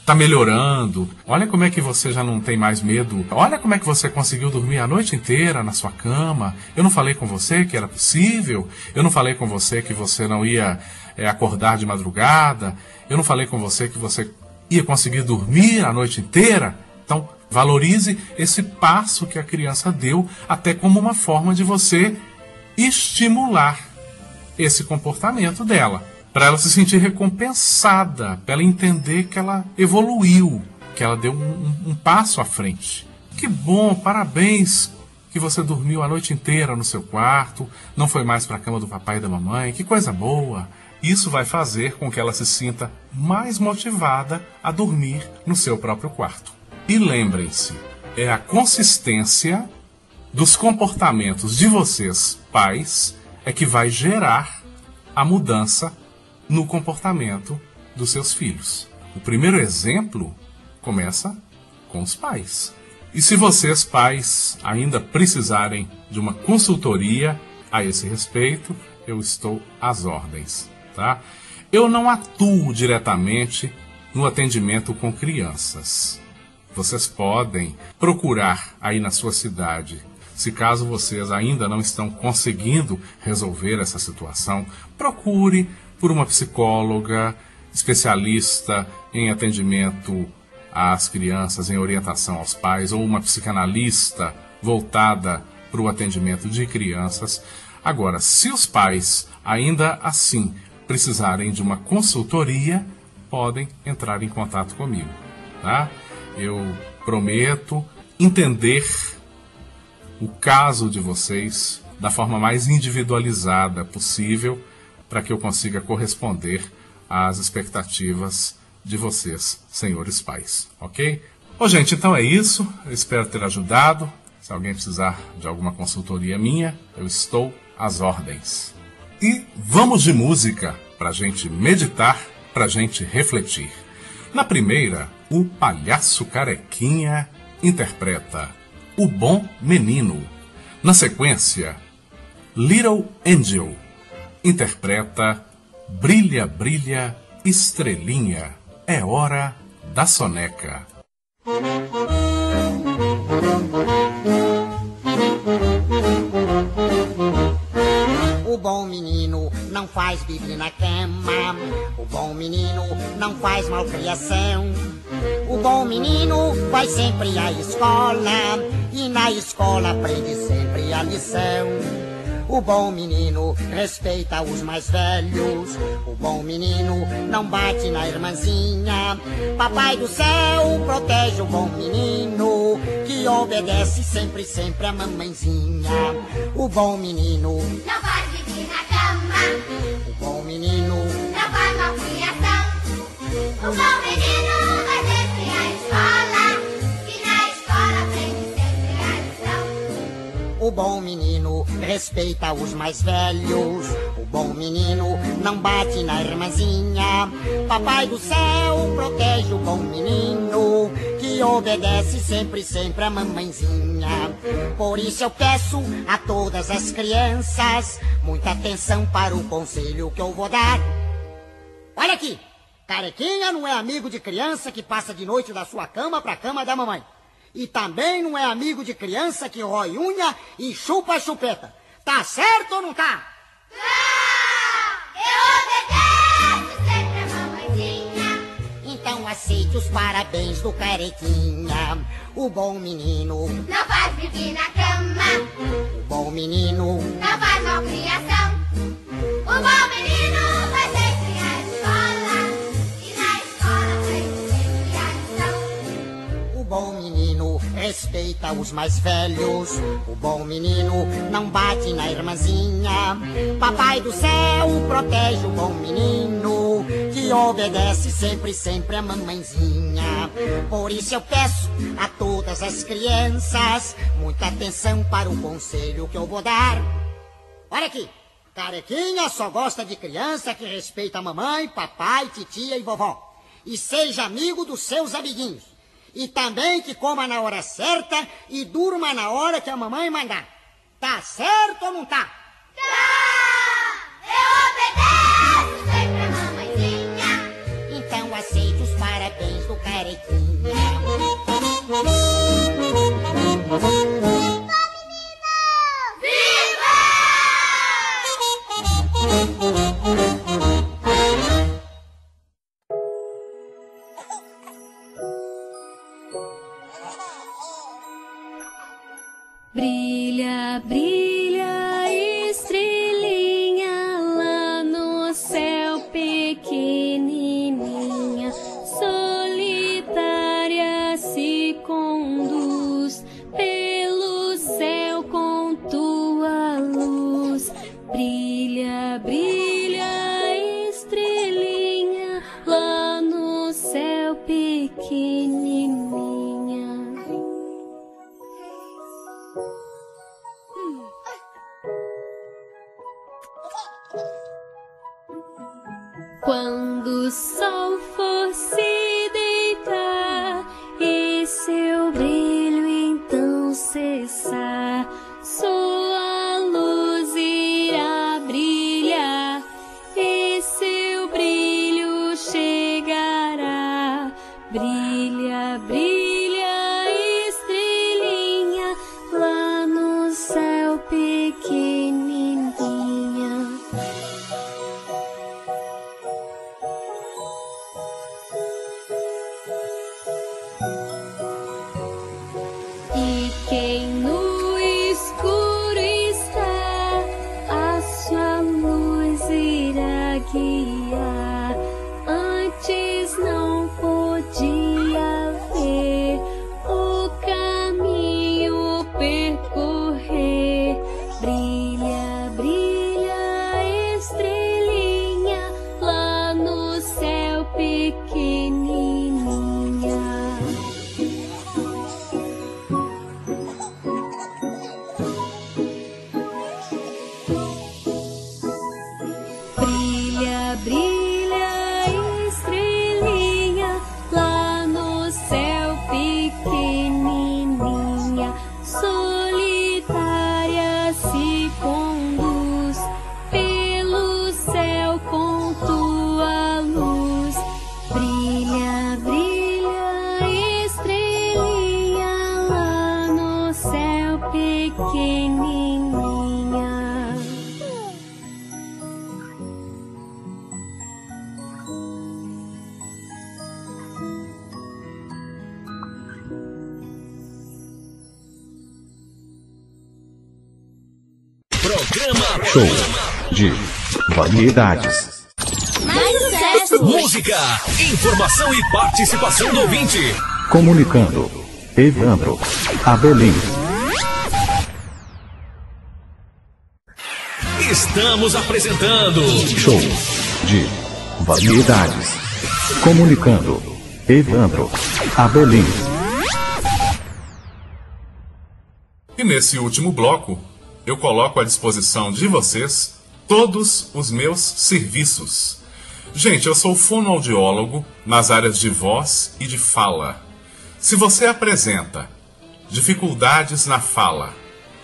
tá melhorando. Olha como é que você já não tem mais medo. Olha como é que você conseguiu dormir a noite inteira na sua cama. Eu não falei com você que era possível. Eu não falei com você que você não ia é, acordar de madrugada. Eu não falei com você que você ia conseguir dormir a noite inteira. Então, valorize esse passo que a criança deu, até como uma forma de você estimular esse comportamento dela, para ela se sentir recompensada, para ela entender que ela evoluiu, que ela deu um, um, um passo à frente. Que bom, parabéns que você dormiu a noite inteira no seu quarto, não foi mais para a cama do papai e da mamãe, que coisa boa. Isso vai fazer com que ela se sinta mais motivada a dormir no seu próprio quarto. E lembrem-se, é a consistência dos comportamentos de vocês, pais, é que vai gerar a mudança no comportamento dos seus filhos. O primeiro exemplo começa com os pais. E se vocês, pais, ainda precisarem de uma consultoria a esse respeito, eu estou às ordens, tá? Eu não atuo diretamente no atendimento com crianças. Vocês podem procurar aí na sua cidade. Se caso vocês ainda não estão conseguindo resolver essa situação, procure por uma psicóloga, especialista em atendimento às crianças, em orientação aos pais, ou uma psicanalista voltada para o atendimento de crianças. Agora, se os pais ainda assim precisarem de uma consultoria, podem entrar em contato comigo, tá? Eu prometo entender o caso de vocês da forma mais individualizada possível para que eu consiga corresponder às expectativas de vocês, senhores pais, ok? Bom, gente, então é isso. Eu espero ter ajudado. Se alguém precisar de alguma consultoria minha, eu estou às ordens. E vamos de música para a gente meditar, para a gente refletir. Na primeira, o Palhaço Carequinha interpreta O Bom Menino. Na sequência, Little Angel interpreta Brilha, Brilha, Estrelinha. É hora da soneca. O bom menino não faz bibi na cama. O bom menino não faz malcriação. O bom menino vai sempre à escola e na escola aprende sempre a lição. O bom menino respeita os mais velhos. O bom menino não bate na irmãzinha. Papai do céu protege o bom menino, que obedece sempre, sempre a mamãezinha. O bom menino não faz xixi na cama. O bom menino não faz malcriação. O bom menino vai sempre à escola e na escola aprende sempre a lição. O bom menino respeita os mais velhos. O bom menino não bate na irmãzinha. Papai do céu protege o bom menino, que obedece sempre, sempre a mamãezinha. Por isso eu peço a todas as crianças muita atenção para o conselho que eu vou dar. Olha aqui, Carequinha não é amigo de criança que passa de noite da sua cama para a cama da mamãe. E também não é amigo de criança que rói unha e chupa a chupeta. Tá certo ou não tá? Tá! Eu obedeço sempre a mamãezinha. Então aceite os parabéns do Carequinha. O bom menino não faz bibi na cama. O bom menino não faz malcriação. O bom menino vai sempre à escola e na escola aprende sempre a lição. O bom menino respeita os mais velhos. O bom menino não bate na irmãzinha. Papai do céu protege o bom menino, que obedece sempre, sempre a mamãezinha. Por isso eu peço a todas as crianças muita atenção para o conselho que eu vou dar. Olha aqui, Carequinha só gosta de criança que respeita a mamãe, papai, titia e vovó. E seja amigo dos seus amiguinhos. E também que coma na hora certa e durma na hora que a mamãe mandar. Tá certo ou não tá? Tá! Eu obedeço sempre a mamãezinha. Então aceite os parabéns do Carequinha. céu pequenininha. Quando o sol for se deitar e seu brilho então cessar, sua luz irá brilhar e seu brilho chegará. Brilha, brilha, estrelinha, lá no céu pequenininha. E quem no escuro está, a sua luz irá guiar. Antes não podia ver o caminho percorrer. Brilha, brilha, estrelinha, lá no céu pequenininha. Brilha, brilha, estrelinha, lá no céu pequenininha. Solitária se conduz pelo céu com tua luz. Brilha, brilha, estrelinha, lá no céu pequenininha. Programa Show de variedades. Mais sucesso! Música, informação e participação do ouvinte. Comunicando. Evandro Abelim. Estamos apresentando Show de variedades. Comunicando. Evandro Abelim. E nesse último bloco, eu coloco à disposição de vocês todos os meus serviços. Gente, eu sou fonoaudiólogo nas áreas de voz e de fala. Se você apresenta dificuldades na fala,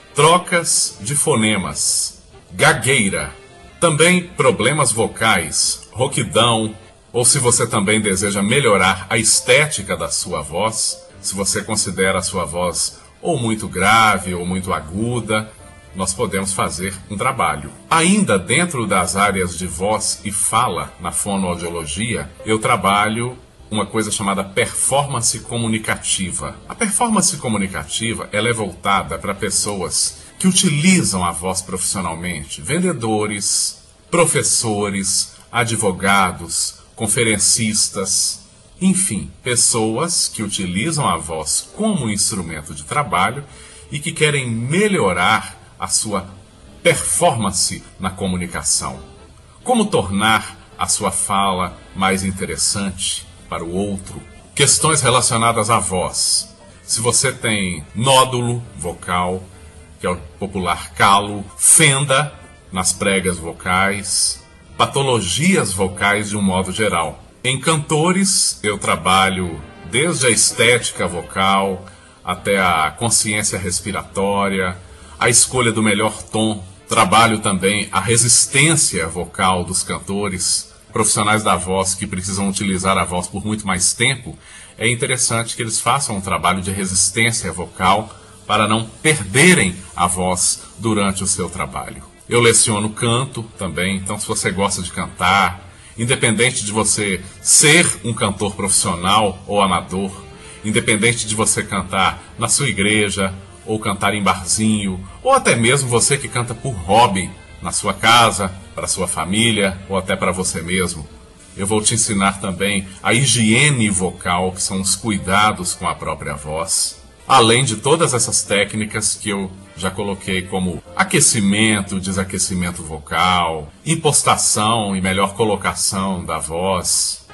trocas de fonemas, gagueira, também problemas vocais, rouquidão, ou se você também deseja melhorar a estética da sua voz, se você considera a sua voz ou muito grave ou muito aguda, nós podemos fazer um trabalho. Ainda dentro das áreas de voz e fala, na fonoaudiologia, eu trabalho uma coisa chamada performance comunicativa. A performance comunicativa, ela é voltada para pessoas que utilizam a voz profissionalmente, vendedores, professores, advogados, conferencistas, enfim, pessoas que utilizam a voz como instrumento de trabalho e que querem melhorar a sua performance na comunicação. Como tornar a sua fala mais interessante para o outro? Questões relacionadas à voz. Se você tem nódulo vocal, que é o popular calo, fenda nas pregas vocais, patologias vocais de um modo geral. Em cantores, eu trabalho desde a estética vocal até a consciência respiratória, a escolha do melhor tom. Trabalho também a resistência vocal dos cantores, profissionais da voz que precisam utilizar a voz por muito mais tempo. É interessante que eles façam um trabalho de resistência vocal para não perderem a voz durante o seu trabalho. Eu leciono canto também, então se você gosta de cantar, independente de você ser um cantor profissional ou amador, independente de você cantar na sua igreja, ou cantar em barzinho, ou até mesmo você que canta por hobby, na sua casa, para sua família, ou até para você mesmo. Eu vou te ensinar também a higiene vocal, que são os cuidados com a própria voz. Além de todas essas técnicas que eu já coloquei como aquecimento, desaquecimento vocal, impostação e melhor colocação da voz,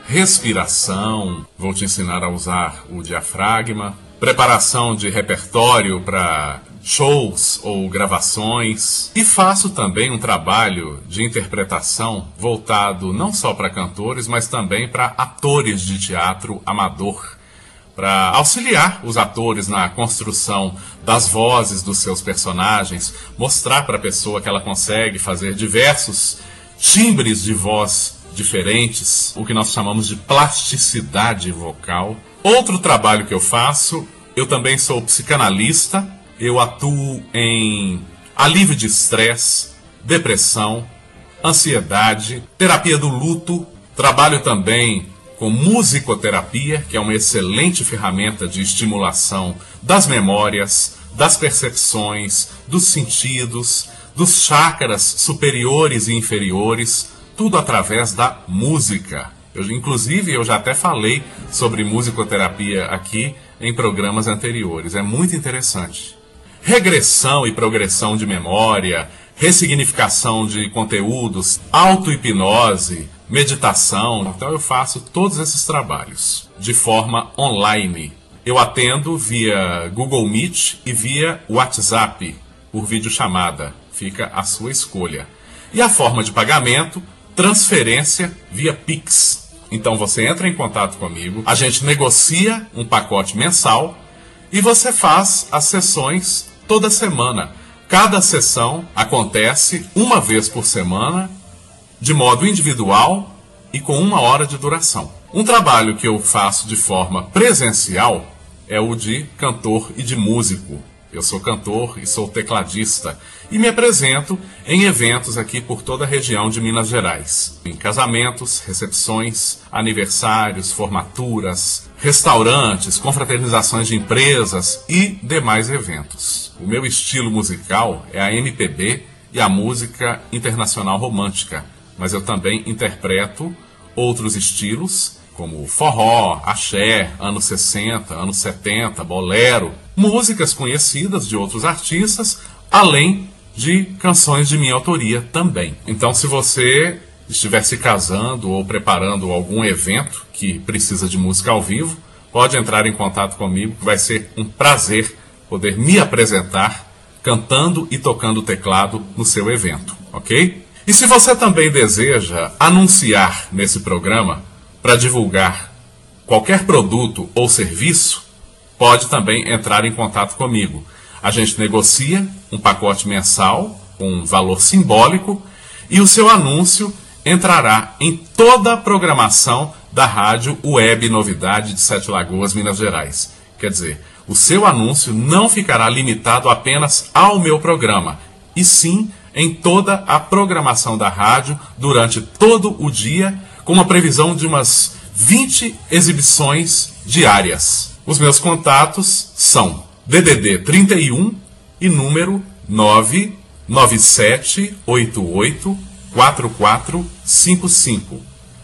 respiração, vou te ensinar a usar o diafragma, preparação de repertório para shows ou gravações, e faço também um trabalho de interpretação voltado não só para cantores, mas também para atores de teatro amador, para auxiliar os atores na construção das vozes dos seus personagens, mostrar para a pessoa que ela consegue fazer diversos timbres de voz diferentes, o que nós chamamos de plasticidade vocal. Outro trabalho que eu faço, eu também sou psicanalista, eu atuo em alívio de estresse, depressão, ansiedade, terapia do luto, trabalho também com musicoterapia, que é uma excelente ferramenta de estimulação das memórias, das percepções, dos sentidos, dos chakras superiores e inferiores, tudo através da música. Eu, inclusive, eu já até falei sobre musicoterapia aqui em programas anteriores. É muito interessante. Regressão e progressão de memória, ressignificação de conteúdos, auto-hipnose, meditação. Então eu faço todos esses trabalhos de forma online. Eu atendo via Google Meet e via WhatsApp, por videochamada. Fica a sua escolha. E a forma de pagamento, transferência via Pix. Então você entra em contato comigo, a gente negocia um pacote mensal e você faz as sessões toda semana. Cada sessão acontece uma vez por semana, de modo individual e com uma hora de duração. Um trabalho que eu faço de forma presencial é o de cantor e de músico. Eu sou cantor e sou tecladista e me apresento em eventos aqui por toda a região de Minas Gerais. Em casamentos, recepções, aniversários, formaturas, restaurantes, confraternizações de empresas e demais eventos. O meu estilo musical é a M P B e a música internacional romântica, mas eu também interpreto outros estilos, como forró, axé, anos sessenta, anos setenta, bolero, músicas conhecidas de outros artistas, além de canções de minha autoria também. Então, se você estiver se casando ou preparando algum evento que precisa de música ao vivo, pode entrar em contato comigo, que vai ser um prazer poder me apresentar cantando e tocando teclado no seu evento, ok? E se você também deseja anunciar nesse programa, para divulgar qualquer produto ou serviço, pode também entrar em contato comigo. A gente negocia um pacote mensal com um valor simbólico e o seu anúncio entrará em toda a programação da Rádio Web Novidade de Sete Lagoas, Minas Gerais. Quer dizer, o seu anúncio não ficará limitado apenas ao meu programa, e sim em toda a programação da rádio durante todo o dia, com uma previsão de umas vinte exibições diárias. Os meus contatos são D D D trinta e um e número nove nove sete oito oito quatro quatro cinco cinco.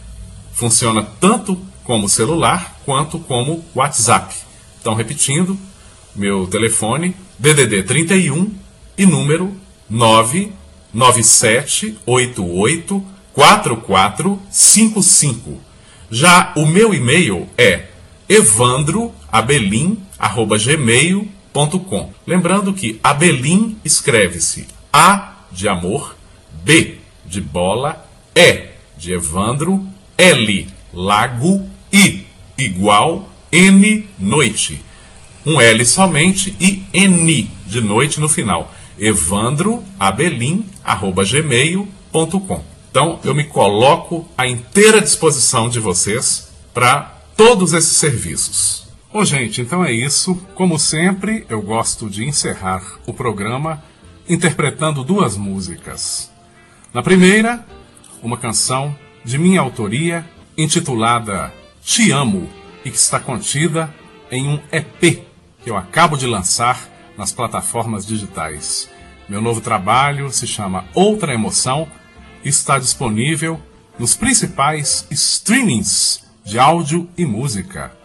Funciona tanto como celular quanto como WhatsApp. Então, repetindo, meu telefone D D D trinta e um e número nove nove sete oito oito quatro quatro cinco cinco. Já o meu e-mail é evandro abelim arroba gmail ponto com. Lembrando que Abelim escreve-se A de amor, B de bola, E de Evandro, L lago, I igual, N noite. Um L somente e N de noite no final. evandro abelim arroba gmail ponto com. Então, eu me coloco à inteira disposição de vocês para todos esses serviços. Ô, gente, então é isso. Como sempre, eu gosto de encerrar o programa interpretando duas músicas. Na primeira, uma canção de minha autoria, intitulada Te Amo, e que está contida em um E P que eu acabo de lançar nas plataformas digitais. Meu novo trabalho se chama Outra Emoção e está disponível nos principais streamings de áudio e música.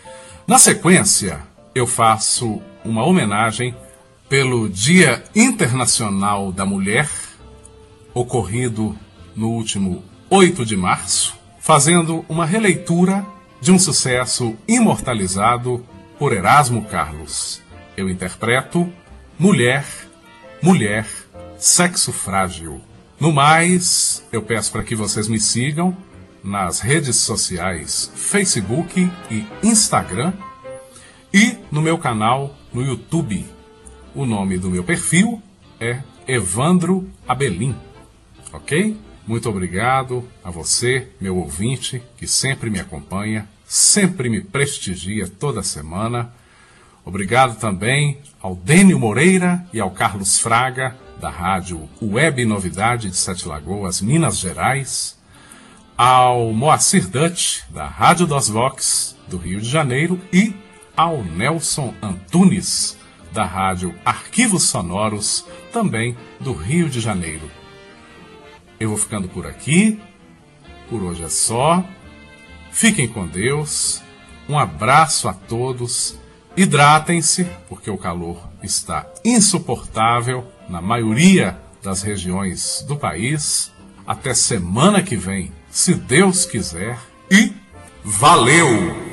Na sequência, eu faço uma homenagem pelo Dia Internacional da Mulher, ocorrido no último oito de março. fazendo uma releitura de um sucesso imortalizado por Erasmo Carlos. Eu interpreto Mulher, Mulher, Sexo Frágil. No mais, eu peço para que vocês me sigam nas redes sociais Facebook e Instagram e no meu canal no YouTube. O nome do meu perfil é Evandro Abelim, ok? Muito obrigado a você, meu ouvinte, que sempre me acompanha, sempre me prestigia toda semana. Obrigado também ao Dênio Moreira e ao Carlos Fraga, da rádio Web Novidade de Sete Lagoas, Minas Gerais, ao Moacir Dutch, da Rádio Dos Vox, do Rio de Janeiro, e ao Nelson Antunes, da rádio Arquivos Sonoros, também do Rio de Janeiro. Eu vou ficando por aqui, por hoje é só. Fiquem com Deus, um abraço a todos, hidratem-se, porque o calor está insuportável na maioria das regiões do país. Até semana que vem, se Deus quiser, e valeu!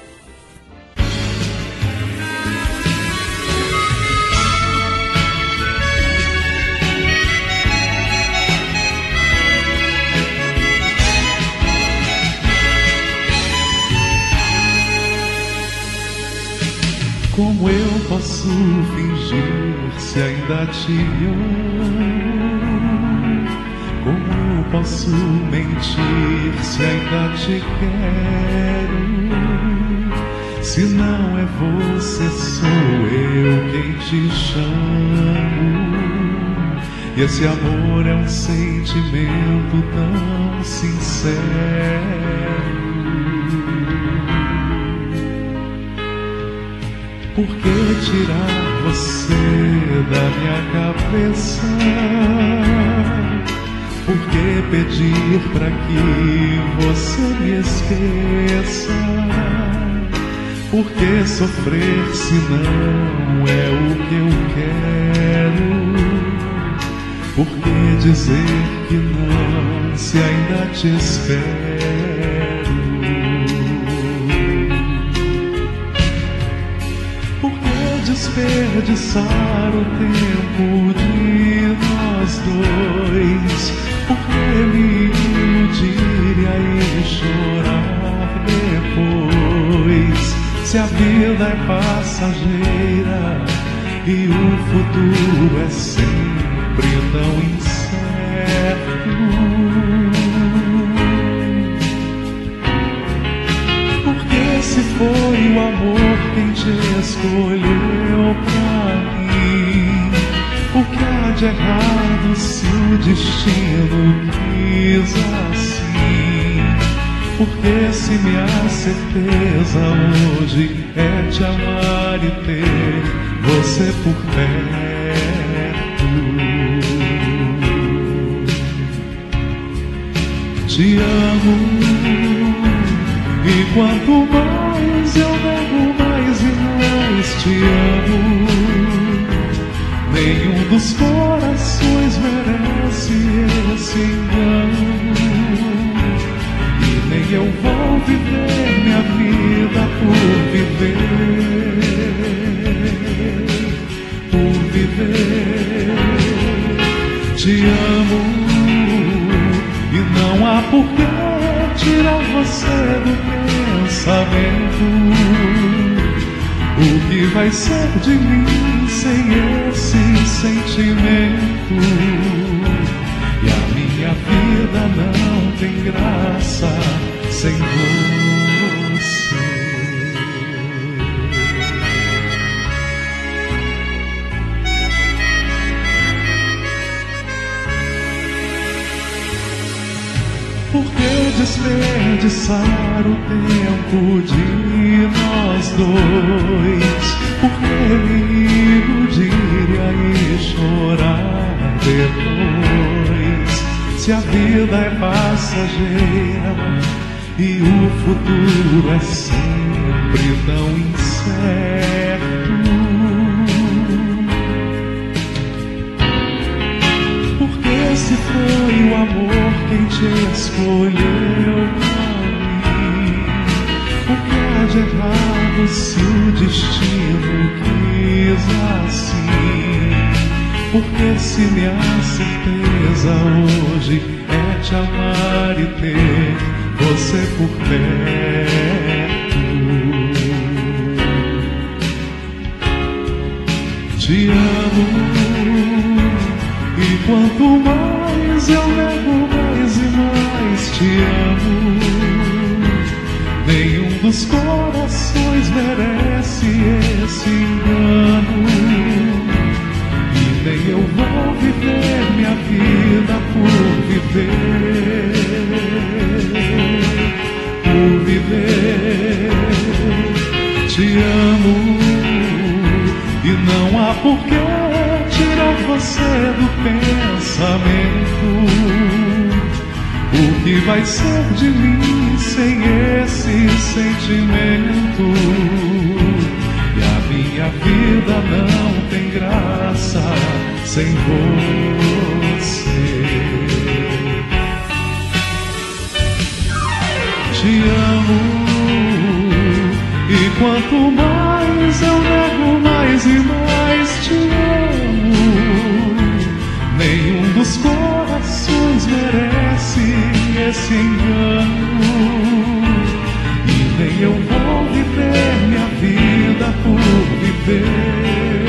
Como eu posso fingir se ainda te amo? Como eu posso mentir se ainda te quero? Se não é você, sou eu quem te chamo. E esse amor é um sentimento tão sincero. Por que tirar você da minha cabeça? Por que pedir pra que você me esqueça? Por que sofrer se não é o que eu quero? Por que dizer que não se ainda te espero? Desperdiçar o tempo de nós dois? Por que me iludir e aí chorar depois? Se a vida é passageira e o futuro é sempre tão incerto. Porque se foi o amor quem te escolheu pra mim, o que há de errado se o destino quis assim? Porque se minha certeza hoje é te amar e ter você por perto. Te amo, e quanto mais eu nego, mais e mais te amo. Nenhum dos corações merece esse engano, e nem eu vou viver minha vida por viver, por viver. Te amo, e não há porquê tirar você do pensamento. O que vai ser de mim sem esse sentimento? E a minha vida não tem graça sem você. Por que desperdiçar o tempo de nós dois? Por que me iludir e aí chorar depois? Se a vida é passageira e o futuro é sempre tão incerto. Porque se foi o amor quem te escolheu de errado se o destino quis assim? Porque se minha certeza hoje é te amar e ter você por perto, te amo, e quanto mais eu nego, mais e mais te amo. Nenhum dos corações merece esse engano, e nem eu vou viver minha vida por viver, por viver. Te amo, e não há por que tirar você do pensamento. O que vai ser de mim sem esse sentimento? E a minha vida não tem graça sem você. Te amo, e quanto mais eu nego, mais e mais te amo. Nenhum dos corações merece esse engano, e nem eu vou viver minha vida por viver,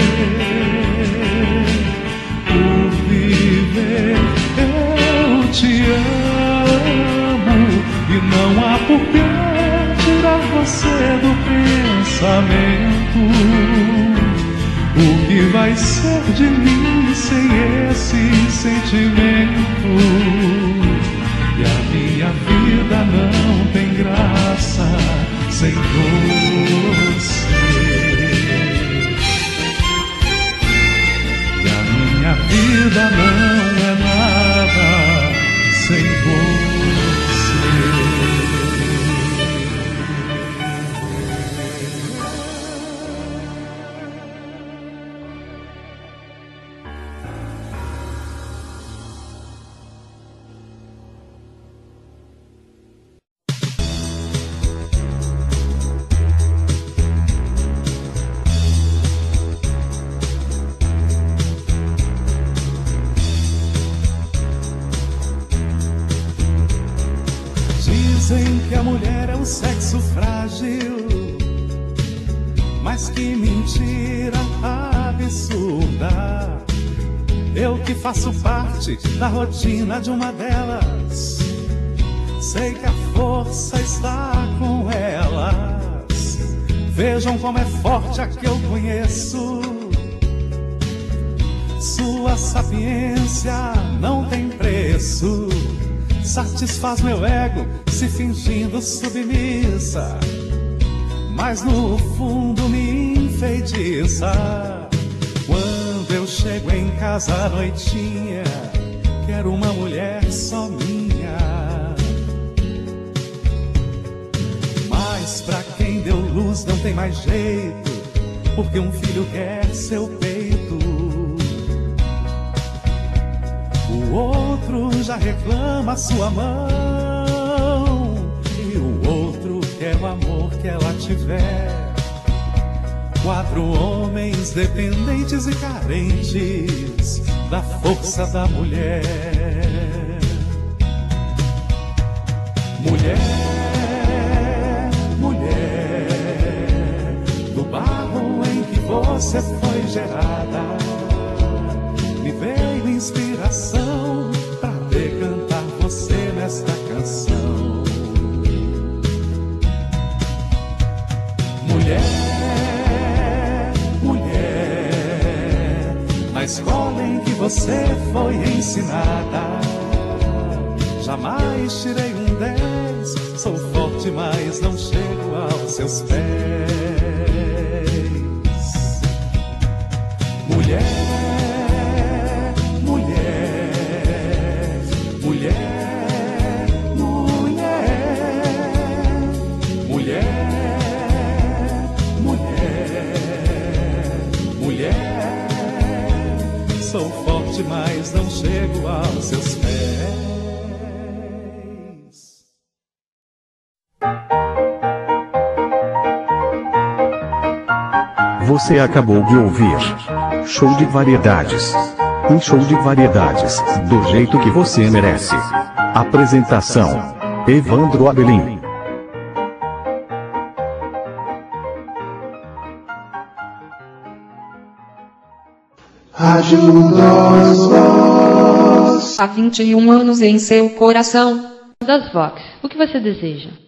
por viver. Eu te amo, e não há por que tirar você do pensamento. O que vai ser de mim sem esse sentimento? E a minha vida não tem graça sem você. E a minha vida não é nada sem você. Dizem que a mulher é um sexo frágil, mas que mentira absurda. Eu que faço parte da rotina de uma delas, sei que a força está com elas. Vejam como é forte a que eu conheço. Sua sapiência não tem preço, satisfaz meu ego se fingindo submissa, mas no fundo me enfeitiça. Quando eu chego em casa à noitinha, quero uma mulher só minha. Mas pra quem deu luz não tem mais jeito, porque um filho quer seu peito. O outro já reclama sua mão, e o outro quer o amor que ela tiver. Quatro homens dependentes e carentes da força da mulher. Mulher, mulher, do barro em que você foi gerada, me veio inspiração pra decantar você nesta canção. Mulher, mulher, na escola em que você foi ensinada, jamais tirei um dez, sou forte, mas não chego aos seus pés. Mulher, sou forte, mas não chego aos seus pés. Você acabou de ouvir Show de Variedades. Um show de variedades, do jeito que você merece. Apresentação: Evandro Abelim. Rádio Das Vox. Há vinte e um anos em seu coração. Das Vox, o que você deseja?